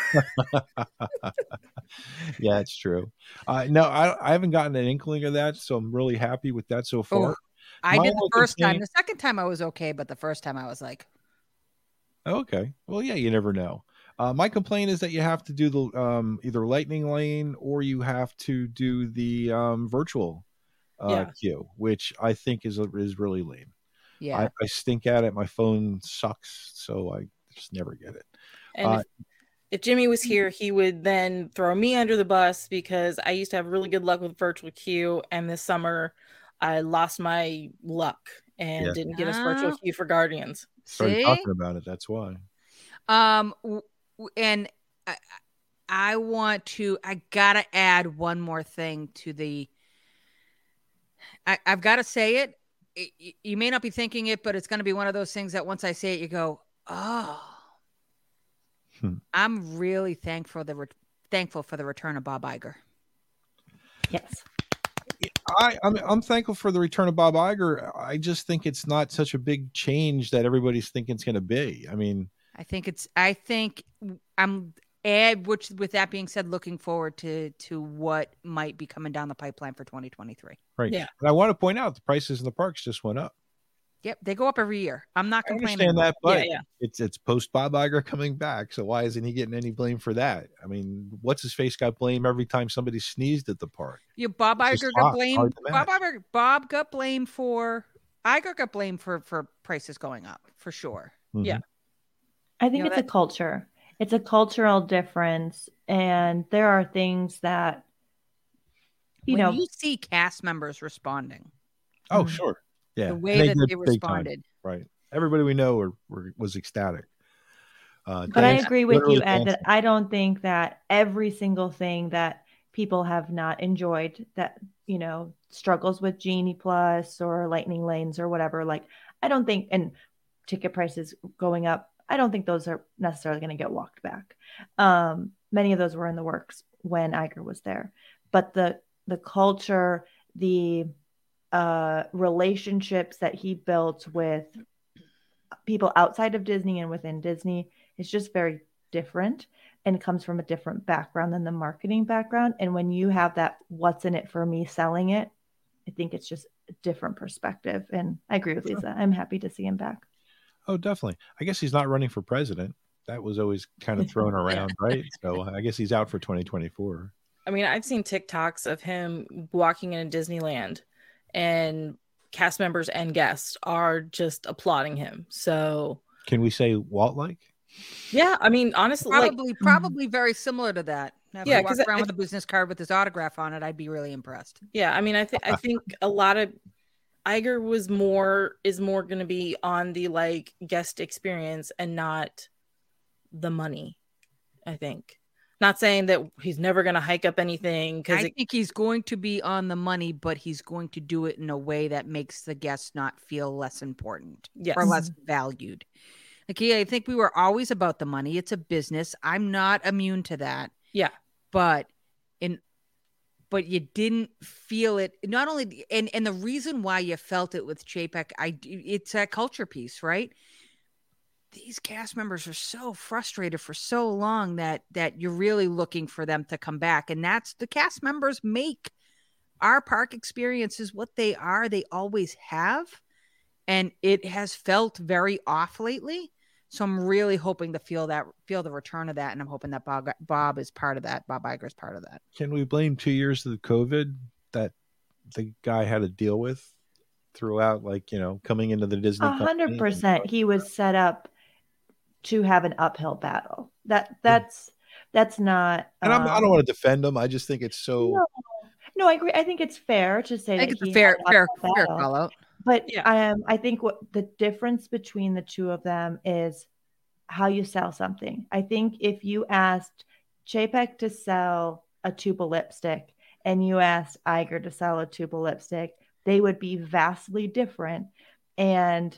Yeah, it's true. Uh, no, I, I haven't gotten an inkling of that, so I'm really happy with that so far. Oh, I My did the first thing... time. The second time I was okay, but the first time I was like, okay, well, yeah, you never know. Uh, my complaint is that you have to do the um, either lightning lane or you have to do the um, virtual uh, yeah. queue, which I think is is really lame. Yeah, I, I stink at it. My phone sucks, so I just never get it. And uh, if, if Jimmy was here, he would then throw me under the bus, because I used to have really good luck with virtual queue, and this summer I lost my luck and yeah. didn't get us virtual queue for Guardians. Started See? talking about it. That's why. Um, w- and I, I want to. I gotta add one more thing to the. I, I've got to say it. it. You may not be thinking it, but it's going to be one of those things that once I say it, you go, "Oh." Hmm. I'm really thankful the re- thankful for the return of Bob Iger. Yes. I, I'm I'm thankful for the return of Bob Iger. I just think it's not such a big change that everybody's thinking it's going to be. I mean, I think it's. I think I'm. And which, with that being said, looking forward to to what might be coming down the pipeline for twenty twenty-three. Right. Yeah. And I want to point out the prices in the parks just went up. Yep, they go up every year. I'm not I complaining. understand that, but Yeah, yeah. it's it's post Bob Iger coming back. So why isn't he getting any blame for that? I mean, what's his face got blame every time somebody sneezed at the park? Yeah, Bob It's just Iger hard- got blamed. hard to Bob match. Iger, Bob got blamed for. Iger got blamed for for prices going up for sure. Mhm. Yeah. I think You know, it's that- a culture. It's a cultural difference, and there are things that you when know. you see cast members responding, Oh, Mhm. sure. Yeah. the And way that did they big time. responded. Right. Everybody we know were, were was ecstatic. Uh, But I dancing- agree with literally you, Ed, that dancing. I don't think that every single thing that people have not enjoyed, that, you know, struggles with Genie Plus or Lightning Lanes or whatever, like, I don't think, and ticket prices going up, I don't think those are necessarily going to get walked back. Um, many of those were in the works when Iger was there. But the the culture, the uh, relationships that he built with people outside of Disney and within Disney is just very different and comes from a different background than the marketing background. And when you have that, what's in it for me selling it, I think it's just a different perspective. And I agree with Lisa. I'm happy to see him back. Oh, definitely. I guess he's not running for president. That was always kind of thrown around, right? So I guess he's out for twenty twenty-four. I mean, I've seen TikToks of him walking in Disneyland, and cast members and guests are just applauding him. So, Can we say Walt like? yeah, I mean, honestly, like, Probably, probably very similar to that. If Yeah, he walked 'cause I- around with a business card with his autograph on it, I'd be really impressed. yeah, I mean, I think I think a lot of Iger was more is more going to be on the like guest experience and not the money. I think. Not saying that he's never going to hike up anything because I think he's going to be on the money, but he's going to do it in a way that makes the guests not feel less important Yes. or less valued. Like, yeah, I think we were always about the money. It's a business. I'm not immune to that. Yeah. But in but you didn't feel it. Not only and and the reason why you felt it with Chapek, I it's a culture piece, right? These cast members are so frustrated for so long that that you're really looking for them to come back. And that's the cast members make our park experiences what they are. They always have. And it has felt very off lately. So I'm really hoping to feel that feel the return of that. And I'm hoping that Bob Bob is part of that. Bob Iger is part of that. Can we blame two years of the COVID that the guy had to deal with throughout, like, you know, coming into the Disney? A hundred percent. He was set up to have an uphill battle. That that's that's not. And I'm, I um, don't want to defend him. I just think it's so. No, no, I agree. I think it's fair to say I think that it's a he fair, had an fair, uphill fair battle. call out. But Yeah. um, I think what the difference between the two of them is how you sell something. I think if you asked Chapek to sell a tube of lipstick and you asked Iger to sell a tube of lipstick, they would be vastly different. And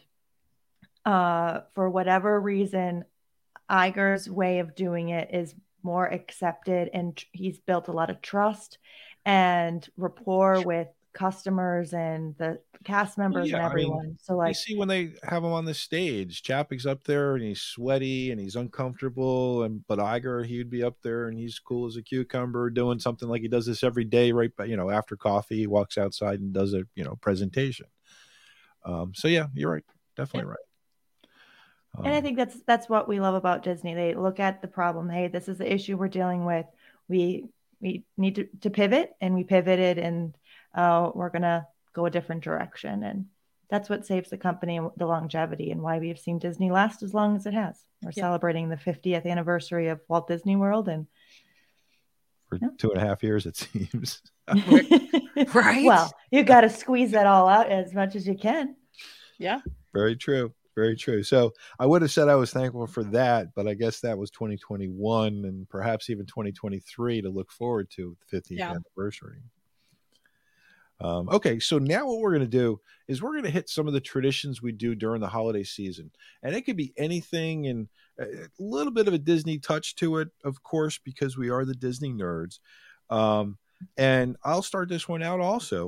uh, for whatever reason, Iger's way of doing it is more accepted, and tr- he's built a lot of trust and rapport with customers and the cast members yeah, and I mean, everyone. so You like, see when they have him on the stage, Chapek's up there and he's sweaty and he's uncomfortable, and but Iger, he'd be up there and he's cool as a cucumber, doing something like he does this every day, right? But you know, after coffee, he walks outside and does a you know presentation. Um, so yeah, you're right, definitely right. Um, and I think that's that's what we love about Disney. They look at the problem. Hey, this is the issue we're dealing with. We we need to, to pivot, and we pivoted, and uh, we're gonna go a different direction. And that's what saves the company and the longevity, and why we've seen Disney last as long as it has. We're Yeah. celebrating the fiftieth anniversary of Walt Disney World, and for yeah. two and a half years, it seems. Right? Well, you got to squeeze that all out as much as you can. yeah. Very true. Very true. So I would have said I was thankful for that, but I guess that was twenty twenty-one and perhaps even twenty twenty-three to look forward to the fiftieth Yeah. anniversary. Um, okay, so now what we're going to do is we're going to hit some of the traditions we do during the holiday season. And it could be anything, and a little bit of a Disney touch to it, of course, because we are the Disney nerds. Um, and I'll start this one out also.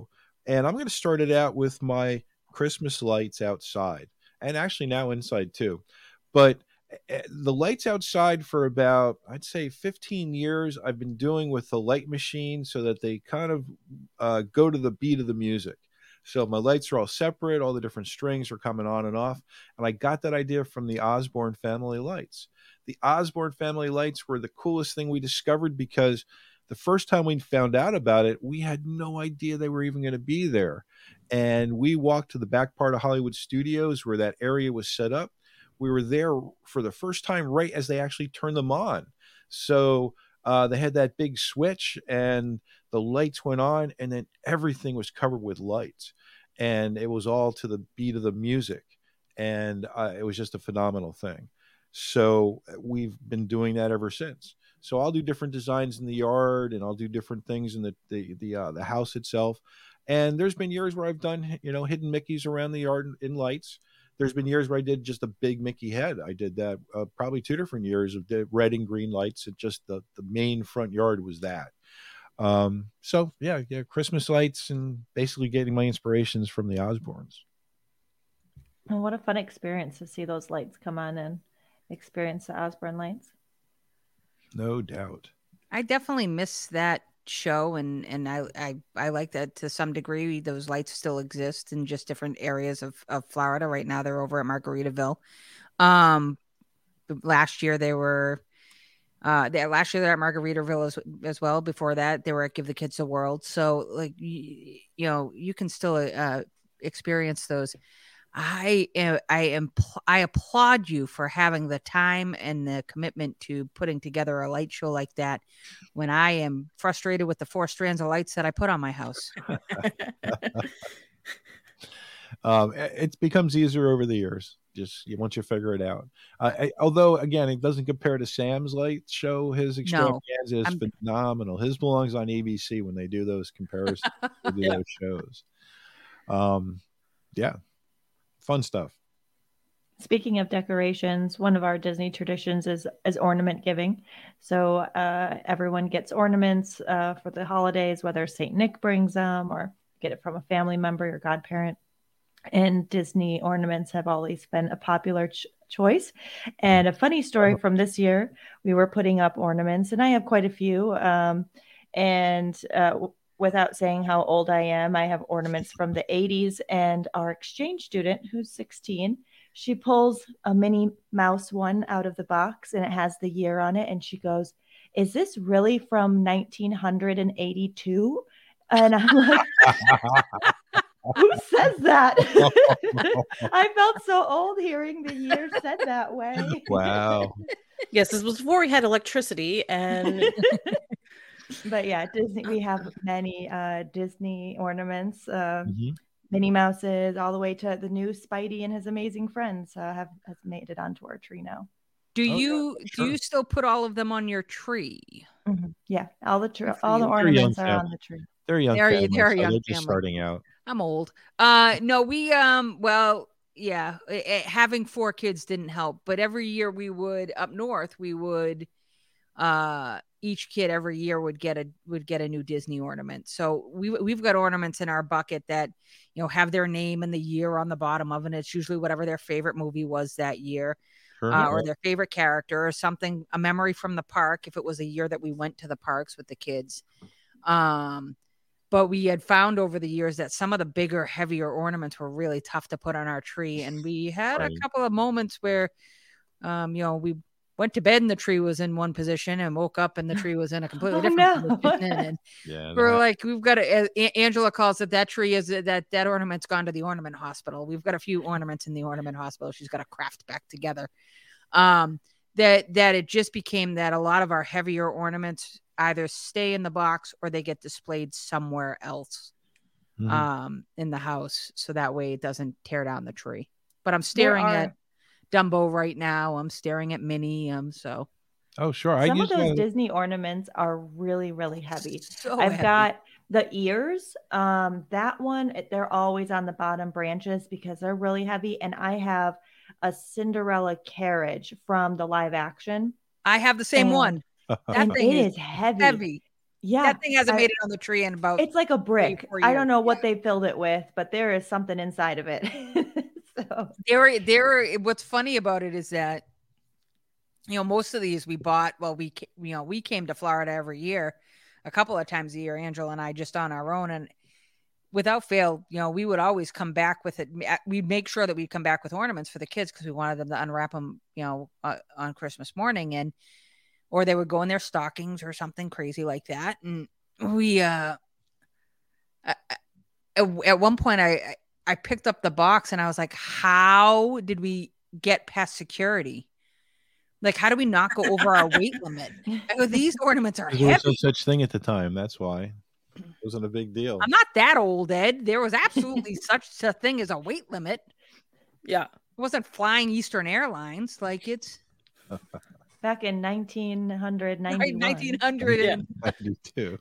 And I'm going to start it out with my Christmas lights outside, and actually now inside too. But the lights outside for about, I'd say fifteen years, I've been doing with the light machine so that they kind of uh, go to the beat of the music. So my lights are all separate. All the different strings are coming on and off. And I got that idea from the Osborne family lights. The Osborne family lights were the coolest thing we discovered, because the first time we found out about it, we had no idea they were even going to be there. And we walked to the back part of Hollywood Studios where that area was set up. We were there for the first time right as they actually turned them on. So uh, they had that big switch and the lights went on, and then everything was covered with lights. And it was all to the beat of the music. And uh, it was just a phenomenal thing. So we've been doing that ever since. So I'll do different designs in the yard, and I'll do different things in the the the, uh, the house itself. And there's been years where I've done, you know, hidden Mickeys around the yard in lights. There's been years where I did just a big Mickey head. I did that uh, probably two different years of the red and green lights. It just the the main front yard was that. Um, so yeah, yeah, Christmas lights, and basically getting my inspirations from the Osbournes. And what a fun experience to see those lights come on and experience the Osborne lights. No doubt. I definitely miss that show, and and I, I I like that to some degree. Those lights still exist in just different areas of, of Florida. Right now they're over at Margaritaville. Um last year they were uh they, last year they're at Margaritaville as, as well. Before that they were at Give the Kids the World. So like you, you know, you can still uh experience those. I am, I am, I applaud you for having the time and the commitment to putting together a light show like that when I am frustrated with the four strands of lights that I put on my house. um, it becomes easier over the years. Just once you figure it out. Uh, I, although again, it doesn't compare to Sam's light show. His extravaganza is I'm... phenomenal. His belongs on A B C when they do those comparisons, they do yeah. those shows. Um, yeah. Fun stuff. Speaking of decorations, one of our Disney traditions is is ornament giving. So uh, everyone gets ornaments uh, for the holidays, whether Saint Nick brings them or get it from a family member or godparent. And Disney ornaments have always been a popular ch- choice. And a funny story from this year, we were putting up ornaments, and I have quite a few. Um, and uh, without saying how old I am, I have ornaments from the eighties, and our exchange student, who's sixteen, she pulls a Minnie Mouse one out of the box, and it has the year on it. And she goes, "Is this really from nineteen eighty-two?" And I'm like, who says that? I felt so old hearing the year said that way. Wow. Yes, this was before we had electricity, and but yeah, Disney. We have many uh, Disney ornaments, uh, mm-hmm. Minnie Mouses, all the way to the new Spidey and his amazing friends uh, have has made it onto our tree now. Do oh, you yeah, sure. do you still put all of them on your tree? Mm-hmm. Yeah, all the tr- all you. the ornaments are on the tree. They're young. They're, families, they're so young they're just family. starting out. I'm old. Uh, no, we um, well, yeah, it, it, having four kids didn't help. But every year we would up north, we would, uh, each kid every year would get a would get a new Disney ornament. So we we've got ornaments in our bucket that, you know, have their name and the year on the bottom of it. It's usually whatever their favorite movie was that year. Sure. Uh, or their favorite character, or something, a memory from the park, if it was a year that we went to the parks with the kids. Um, but we had found over the years that some of the bigger, heavier ornaments were really tough to put on our tree. And we had right. a couple of moments where, um, you know, we went to bed and the tree was in one position, and woke up and the tree was in a completely oh, different no. position. And yeah, we're that... like, we've got a, a, Angela calls it that tree is that that ornament's gone to the ornament hospital. We've got a few ornaments in the ornament hospital. She's got to craft back together. Um, that, that it just became that a lot of our heavier ornaments either stay in the box or they get displayed somewhere else, mm-hmm. um, in the house. So that way it doesn't tear down the tree. But I'm staring are... at Dumbo right now. I'm staring at Minnie. Um, so. Oh, sure. Some I of those wanna... Disney ornaments are really, really heavy. So I've heavy. got the ears. Um, that one, they're always on the bottom branches because they're really heavy. And I have a Cinderella carriage from the live action. I have the same and, one. That and thing it is is heavy. heavy. Yeah. That thing hasn't I- made it on the tree in about. It's like a brick. three, four I don't years. know what they filled it with, but there is something inside of it. So There, there. What's funny about it is that, you know, most of these we bought. Well, we, ca- you know, we came to Florida every year, a couple of times a year. Angela and I just on our own, and without fail, you know, we would always come back with it. We'd make sure that we'd come back with ornaments for the kids because we wanted them to unwrap them, you know, uh, on Christmas morning, and or they would go in their stockings or something crazy like that. And we, uh, at, at one point, I I picked up the box and I was like, "How did we get past security? Like, how do we not go over our weight limit? I go, these ornaments are There was no heavy." such thing at the time. That's why it wasn't a big deal. I'm not that old, Ed. There was absolutely such a thing as a weight limit. Yeah. It wasn't flying Eastern Airlines. Like it's back in nineteen ninety-one. nineteen hundred. Yeah. And ninety-two.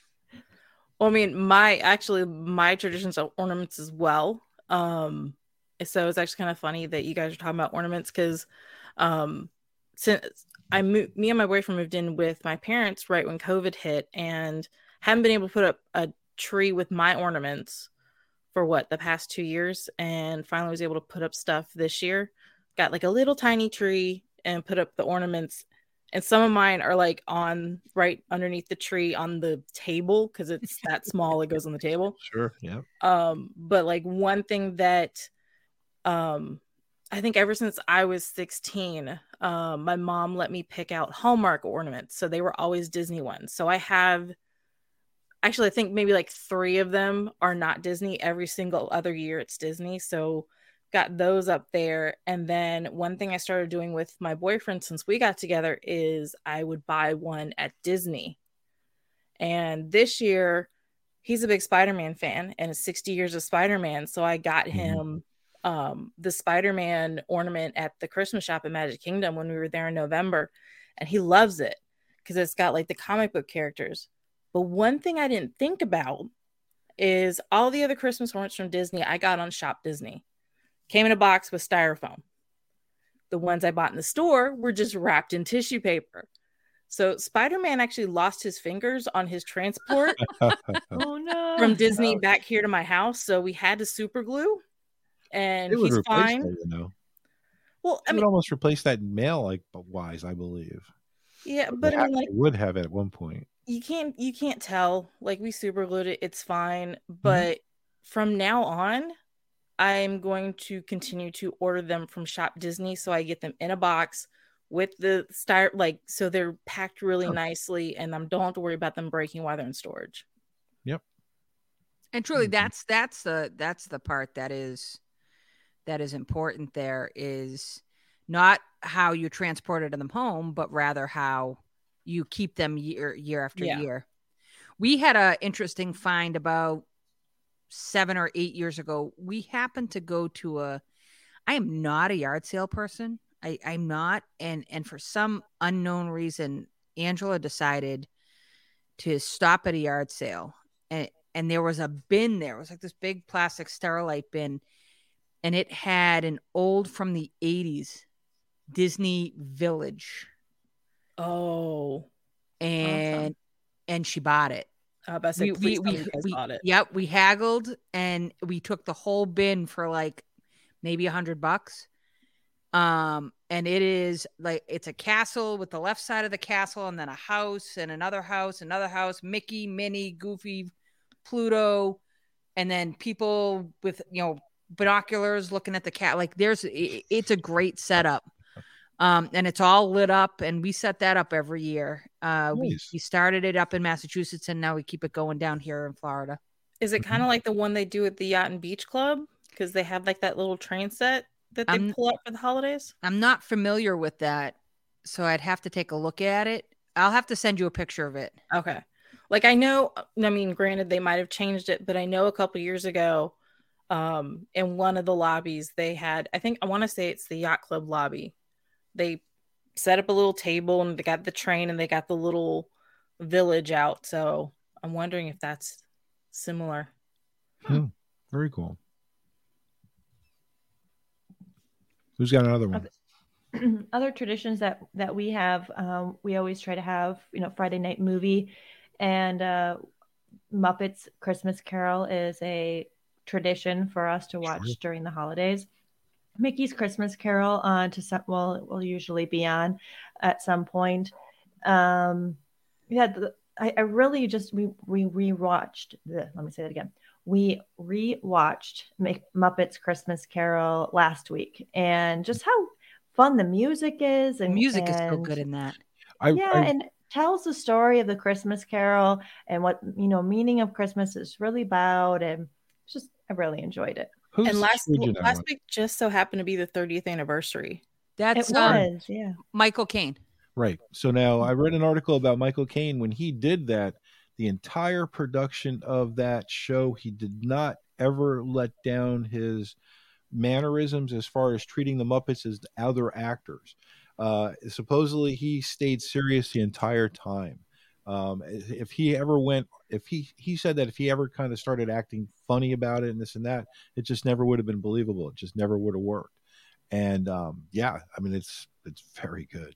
Well, I mean, my actually my traditions are ornaments as well. Um, so it's actually kind of funny that you guys are talking about ornaments because, um, since I moved, me and my boyfriend moved in with my parents right when COVID hit, and haven't been able to put up a tree with my ornaments for what the past two years, and finally was able to put up stuff this year. Got like a little tiny tree and put up the ornaments. And some of mine are like on right underneath the tree on the table because it's that small. It goes on the table. Sure. Yeah. Um, but like one thing that um, I think ever since I was sixteen, um, my mom let me pick out Hallmark ornaments. So they were always Disney ones. So I have actually, I think maybe like three of them are not Disney. Every single other year it's Disney. So got those up there. And then one thing I started doing with my boyfriend since we got together is I would buy one at Disney. And this year he's a big Spider-Man fan and it's sixty years of Spider-Man. So I got him um, the Spider-Man ornament at the Christmas shop at Magic Kingdom when we were there in November. And he loves it because it's got like the comic book characters. But one thing I didn't think about is all the other Christmas ornaments from Disney I got on Shop Disney. Came in a box with styrofoam. The ones I bought in the store were just wrapped in tissue paper. So Spider-Man actually lost his fingers on his transport Oh no. from Disney back here to my house. So we had to super glue and It would he's replace fine. that, you know. Well, I It would mean, almost replace that mail like wise, I believe. yeah, but They I ha- mean, like they would have it at one point. you can't, you can't tell. Like we super glued it. It's fine. But from now on, I'm going to continue to order them from Shop Disney so I get them in a box with the styro, like so they're packed really Sure. nicely, and I don't have to worry about them breaking while they're in storage. Yep. and truly, Mhm. that's that's the that's the part that is that is important. There is not how you transported them home, but rather how you keep them year year after Yeah. year. We had an interesting find about seven or eight years ago. We happened to go to a. I am not a yard sale person. I, I'm not, and and for some unknown reason, Angela decided to stop at a yard sale, and and there was a bin there. It was like this big plastic Sterilite bin, and it had an old from the eighties Disney Village, Oh, and and she bought it. I was about to say, We please we tell we, me you guys we bought it. yep, we haggled and we took the whole bin for like maybe a hundred bucks. Um, and it is like it's a castle with the left side of the castle, and then a house and another house, another house, Mickey, Minnie, Goofy, Pluto, and then people with you know binoculars looking at the cat. Like there's it, it's a great setup. Um, and it's all lit up, and we set that up every year. Uh, we, Nice. we started it up in Massachusetts, and now we keep it going down here in Florida. Is it kind of like the one they do at the Yacht and Beach Club? Because they have like that little train set that they Um, pull out for the holidays. I'm not familiar with that, so I'd have to take a look at it. I'll have to send you a picture of it. Okay. Like I know, I mean, granted, they might have changed it, but I know a couple years ago, um, in one of the lobbies, they had, I think I want to say it's the Yacht Club lobby. They set up a little table and they got the train and they got the little village out. So I'm wondering if that's similar. Very cool. Who's got another one? Other traditions that that we have, um, we always try to have, you know, Friday night movie, And uh, Muppets Christmas Carol is a tradition for us to watch sure. during the holidays. Mickey's Christmas Carol on uh, to some, well, it will usually be on at some point. Um, yeah, the, I, I really just we we rewatched the. Let me say that again. We rewatched Muppets Christmas Carol last week, and just how fun the music is, and the music and, is so good in that. I, yeah, I, and tells the story of the Christmas Carol and what you know meaning of Christmas is really about, and it's just I really enjoyed it. Who's and last Scrooge last week just so happened to be the thirtieth anniversary. That's it um, was, yeah. Michael Caine. Right. So now I read an article about Michael Caine when he did that. The entire production of that show, he did not ever let down his mannerisms as far as treating the Muppets as other actors. Uh, supposedly, he stayed serious the entire time. Um, if he ever went, if he he said that if he ever kind of started acting funny about it and this and that, it just never would have been believable. It just never would have worked. And um, yeah, I mean, it's it's very good.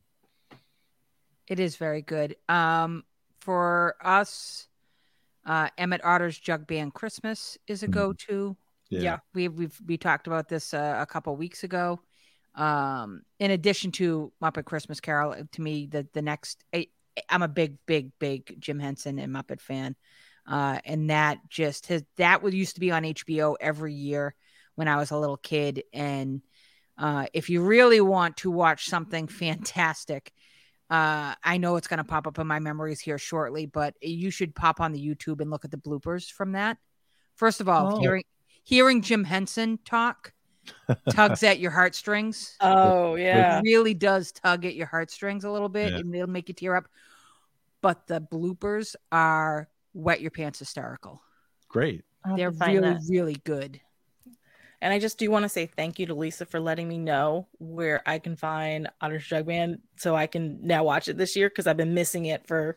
It is very good. Um, for us, uh, Emmett Otter's Jug Band Christmas is a go-to. Yeah, yeah. we we've we talked about this uh, a couple weeks ago. Um, in addition to Muppet Christmas Carol, to me, the the next I, I'm a big, big, big Jim Henson and Muppet fan, uh, and that just has that would used to be on H B O every year when I was a little kid. And uh, if you really want to watch something fantastic. Uh, I know it's going to pop up in my memories here shortly, but you should pop on the YouTube and look at the bloopers from that. First of all, oh. hearing hearing Jim Henson talk tugs at your heartstrings. Oh, yeah. It really does tug at your heartstrings a little bit, Yeah. and it'll make you tear up. But the bloopers are wet your pants hysterical. Great. They're really, that. really good. And I just do want to say thank you to Lisa for letting me know where I can find Otter's Jug Band so I can now watch it this year, because I've been missing it for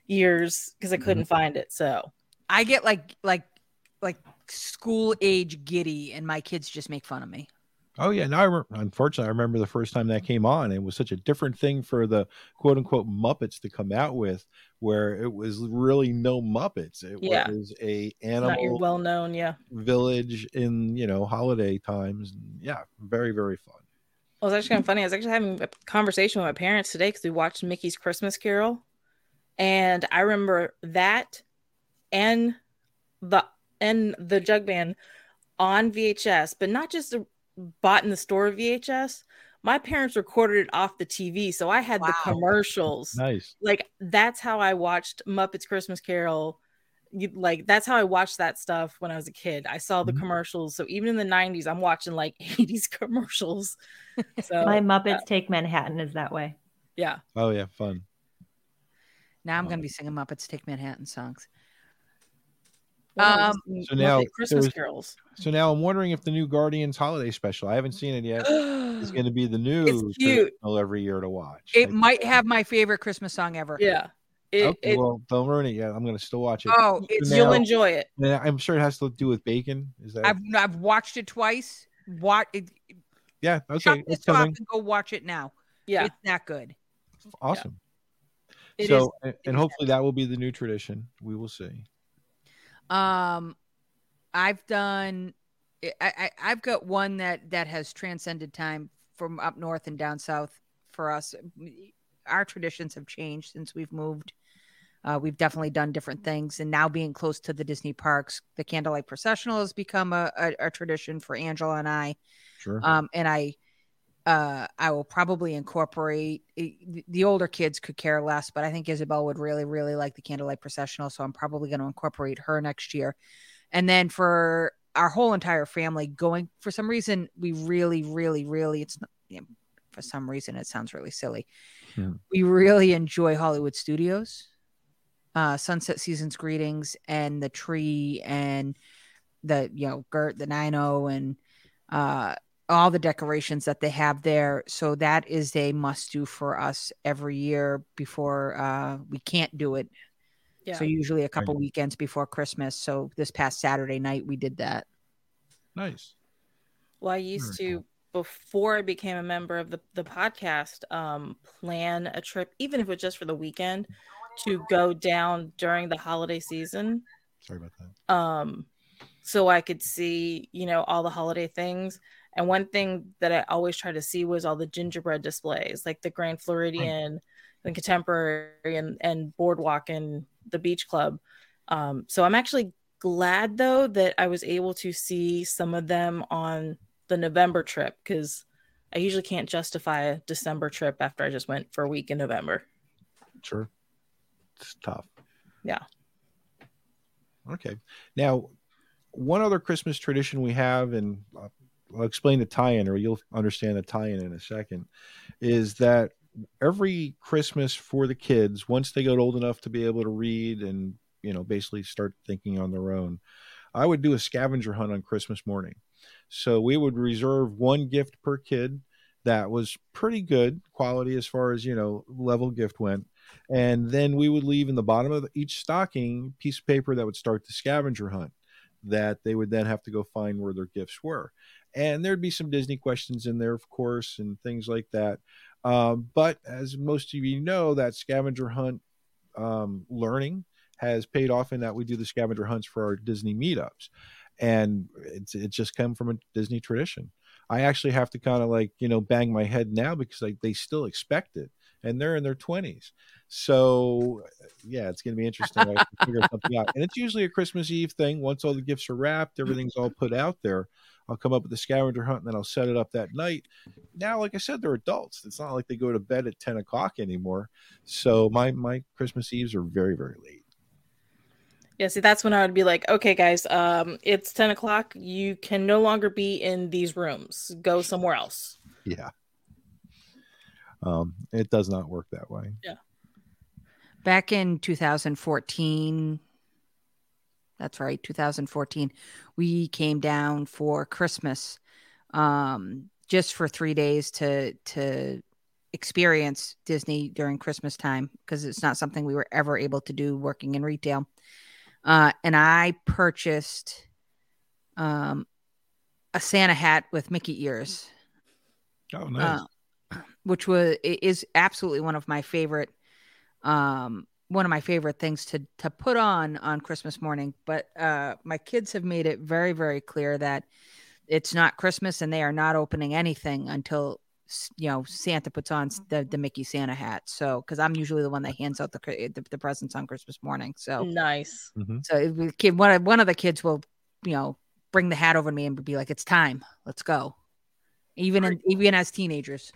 years because I couldn't mm-hmm. find it. So I get like like like school age giddy, and my kids just make fun of me. Oh yeah, no. I re- unfortunately, I remember the first time that came on. It was such a different thing for the quote unquote Muppets to come out with, where it was really no Muppets. It yeah. was a It's animal not your well known, yeah, village in you know holiday times. Yeah, very very fun. Well, it's actually kind of funny. I was actually having a conversation with my parents today because we watched Mickey's Christmas Carol, and I remember that and the and the Jug Band on V H S, but not just the bought in the store V H S. My parents recorded it off the T V, so I had wow. the commercials. Nice. Like that's how I watched Muppets Christmas Carol. You, like that's how I watched that stuff when I was a kid. I saw the mm-hmm. commercials. So even in the nineties, I'm watching like eighties commercials. So my Muppets uh, Take Manhattan is that way. Yeah. Oh yeah, fun. Now I'm um, gonna be singing Muppets Take Manhattan songs. Um, so now Christmas carols. So now I'm wondering if the new Guardians holiday special, I haven't seen it yet, is going to be the new it's cute. every year to watch. It might have my favorite Christmas song ever. Yeah. It, okay, it, well, don't ruin it yet. I'm going to still watch it. Oh, it's, now, you'll enjoy it. I'm sure it has to do with bacon. Is that? I've I've watched it twice. What? It, yeah. Okay. Shut it's this off coming. and go watch it now. Yeah, it's that good. Awesome. Yeah. So, is, and, and hopefully that will be the new tradition. We will see. Um. I've done, I, I, I've got one that, that has transcended time from up north and down south for us. Our traditions have changed since we've moved. Uh, we've definitely done different things. And now being close to the Disney parks, the Candlelight Processional has become a, a, a tradition for Angela and I. Sure. Um, and I, uh, I will probably incorporate, the older kids could care less, but I think Isabel would really, really like the Candlelight Processional. So I'm probably going to incorporate her next year. And then for our whole entire family going, for some reason, we really, really, really, it's not, you know, for some reason, it sounds really silly. Yeah. We really enjoy Hollywood Studios, uh, Sunset Seasons Greetings, and the tree and the, you know, Gert, the Nino, and uh, all the decorations that they have there. So that is a must do for us every year before uh, we can't do it. Yeah. So usually a couple right. weekends before Christmas. So this past Saturday night, we did that. Nice. Well, I used Very to, cool. before I became a member of the, the podcast, um, plan a trip, even if it was just for the weekend, to go down during the holiday season. Sorry about that. Um, so I could see, you know, all the holiday things. And one thing that I always try to see was all the gingerbread displays, like the Grand Floridian, the Contemporary, and, and Boardwalk and the Beach Club. Um, so I'm actually glad, though, that I was able to see some of them on the November trip, because I usually can't justify a December trip after I just went for a week in November. Sure. It's tough. Yeah. Okay. Now, one other Christmas tradition we have, and I'll explain the tie-in, or you'll understand the tie-in in a second, is that every Christmas for the kids, once they get old enough to be able to read and, you know, basically start thinking on their own, I would do a scavenger hunt on Christmas morning. So we would reserve one gift per kid that was pretty good quality as far as, you know, level gift went. And then we would leave in the bottom of each stocking a piece of paper that would start the scavenger hunt, that they would then have to go find where their gifts were. And there'd be some Disney questions in there, of course, and things like that. Um, but as most of you know, that scavenger hunt um, learning has paid off in that we do the scavenger hunts for our Disney meetups. And it's, it's just come from a Disney tradition. I actually have to kind of like, you know, bang my head now because like, they still expect it. And they're in their twenties. So, yeah, it's going to be interesting. I have to figure something out. And it's usually a Christmas Eve thing. Once all the gifts are wrapped, everything's all put out there, I'll come up with the scavenger hunt, and then I'll set it up that night. Now, like I said, they're adults. It's not like they go to bed at ten o'clock anymore. So my, my Christmas Eves are very, very late. Yeah, see, that's when I would be like, okay, guys, um, it's ten o'clock. You can no longer be in these rooms. Go somewhere else. Yeah. Um, it does not work that way. Yeah. Back in two thousand fourteen, that's right, two thousand fourteen, we came down for Christmas, um, just for three days to to experience Disney during Christmas time, because it's not something we were ever able to do working in retail. Uh, and I purchased um, a Santa hat with Mickey ears. Oh, nice. Uh, which was is absolutely one of my favorite um one of my favorite things to to put on on Christmas morning. But uh my kids have made it very, very clear that it's not Christmas and they are not opening anything until, you know, Santa puts on the, the Mickey Santa hat. So because I'm usually the one that hands out the, the the presents on Christmas morning. So nice. Mm-hmm. So the kid, one of one of the kids will, you know, bring the hat over to me and be like, "It's time, let's go." Even in, even as teenagers.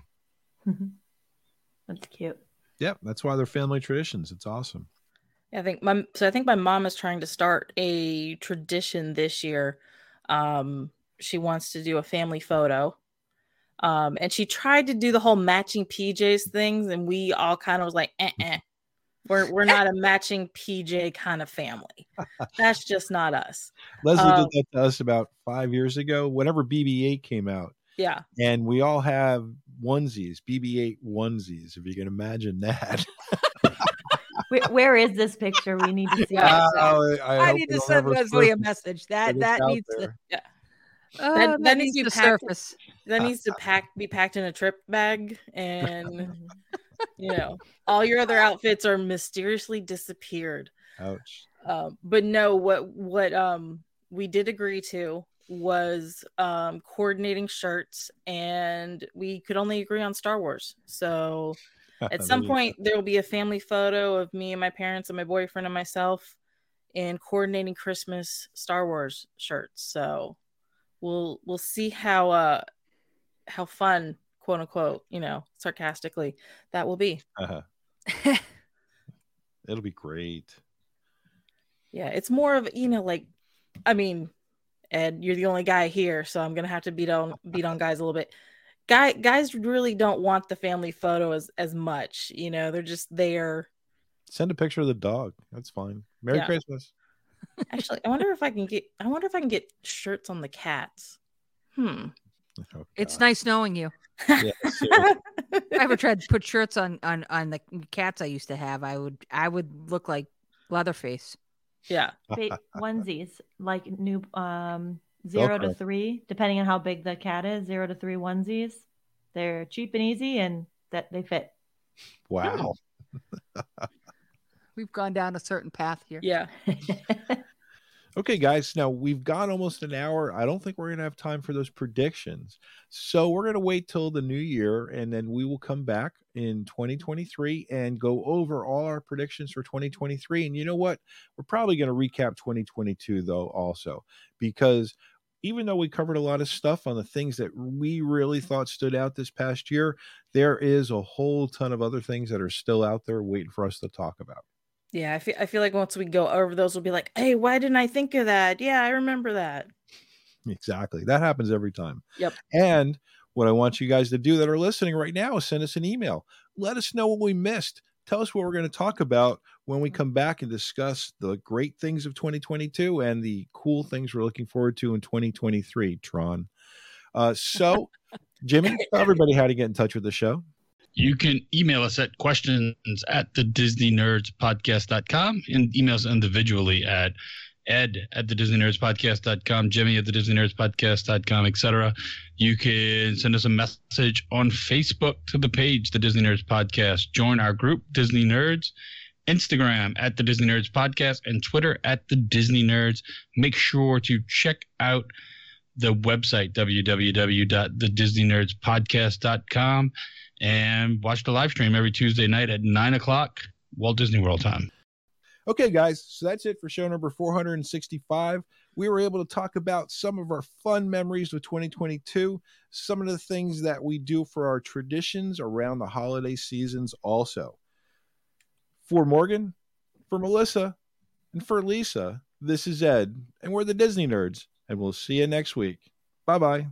That's cute. Yep, that's why they're family traditions. It's awesome. I think my so I think my mom is trying to start a tradition this year. Um, she wants to do a family photo. Um, and she tried to do the whole matching P Js things, and we all kind of was like, eh, eh. We're we're not a matching P J kind of family. That's just not us. Leslie um, did that to us about five years ago, whenever B B eight came out. Yeah. And we all have onesies, B B eight onesies, if you can imagine that. where, where is this picture? We need to see uh, it. I, I need to send Leslie a message. That that needs there. to yeah. Oh, that, that, that needs, needs to to pack, surface. That needs to pack be packed in a trip bag, and you know, all your other outfits are mysteriously disappeared. Ouch. Um, but no, what what um we did agree to was um coordinating shirts, and we could only agree on Star Wars. So at some point there will be a family photo of me and my parents and my boyfriend and myself in coordinating Christmas Star Wars shirts. So we'll we'll see how uh how fun, quote unquote, you know, sarcastically, that will be. Uh-huh. It'll be great. Yeah, it's more of, you know, like, I mean, Ed, you're the only guy here, so I'm gonna have to beat on beat on guys a little bit. Guy guys really don't want the family photo as as much, you know. They're just there. Send a picture of the dog. That's fine. Merry Yeah. Christmas. Actually, I wonder if I can get. I wonder if I can get shirts on the cats. Hmm. Oh, It's God. nice knowing you. Yeah, seriously. If I ever tried to put shirts on on on the cats I used to have, I would I would look like Leatherface. Yeah. Ba- onesies, like new um zero Okay. to three, depending on how big the cat is, zero to three onesies. They're cheap and easy, and that they fit. Wow. We've gone down a certain path here. Yeah. Okay, guys. Now we've gone almost an hour. I don't think we're going to have time for those predictions. So we're going to wait till the new year, and then we will come back in twenty twenty-three and go over all our predictions for twenty twenty-three. And you know what? We're probably going to recap twenty twenty-two, though, also, because even though we covered a lot of stuff on the things that we really thought stood out this past year, there is a whole ton of other things that are still out there waiting for us to talk about. Yeah, I feel I feel like once we go over those, we'll be like, hey, why didn't I think of that? Yeah, I remember that. Exactly. That happens every time. Yep. And what I want you guys to do that are listening right now is send us an email. Let us know what we missed. Tell us what we're going to talk about when we come back and discuss the great things of twenty twenty-two and the cool things we're looking forward to in twenty twenty-three, Tron. Uh, so, Jimmy, tell everybody how to get in touch with the show. You can email us at questions at the Disney Nerds Podcast dot com and email us individually at ed at the Disney Nerds Podcast dot com, Jimmy at the Disney Nerds Podcast dot com, et cetera. You can send us a message on Facebook to the page, The Disney Nerds Podcast. Join our group, Disney Nerds, Instagram at the Disney Nerds Podcast, and Twitter at the Disney Nerds. Make sure to check out the website, w w w dot the disney nerds podcast dot com. And watch the live stream every Tuesday night at nine o'clock Walt Disney World time. Okay, guys, so that's it for show number four hundred sixty-five. We were able to talk about some of our fun memories of twenty twenty-two, some of the things that we do for our traditions around the holiday seasons also. For Morgan, for Melissa, and for Lisa, this is Ed, and we're the Disney Nerds, and we'll see you next week. Bye-bye.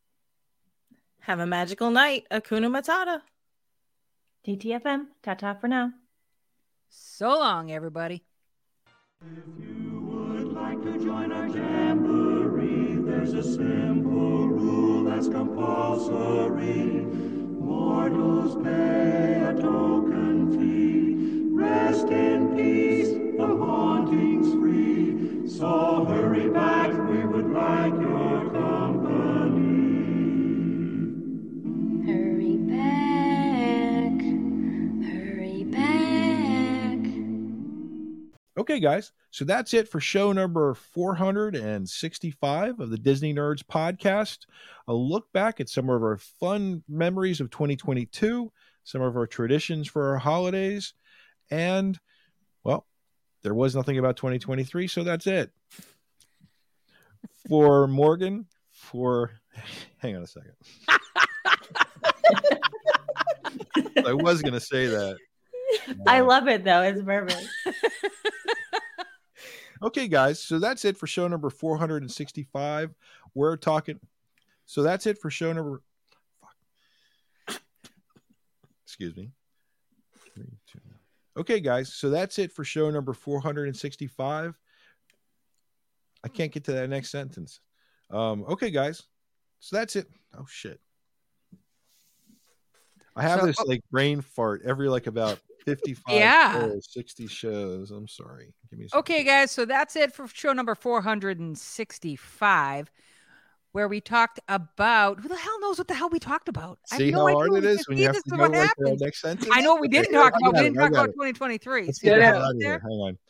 Have a magical night. Hakuna Matata. T T F M. Ta-ta for now. So long, everybody. If you would like to join our jamboree, there's a simple rule that's compulsory. Mortals pay a token fee. Rest in peace, the haunting's free. So hurry back, we would like your company. Hurry back, hurry back. Okay, guys, so that's it for show number four hundred sixty-five of the Disney Nerds Podcast. A look back at some of our fun memories of twenty twenty-two, some of our traditions for our holidays, and, well, there was nothing about twenty twenty-three, so that's it. For Morgan, for... Hang on a second. I was going to say that. I love it, though. It's perfect. Okay, guys, so that's it for show number four hundred sixty-five. We're talking... So that's it for show number... Fuck. Excuse me. Three, two... Okay, guys, so that's it for show number four hundred sixty-five. I can't get to that next sentence. Um, okay, guys, so that's it. Oh, shit. I have So- this, like, brain fart every, like, about fifty-five Yeah. shows, sixty shows. I'm sorry. Give me some. Okay, guys, so that's it for show number four hundred sixty-five, where we talked about, who the hell knows what the hell we talked about? I have See no how idea hard what it we is just when see you have this to is go what like the happens. next sentence? I know what we didn't Okay, talk I about. We got it, didn't I talk got about it. twenty twenty-three. Let's See get what that happens out of there? here. Hang on.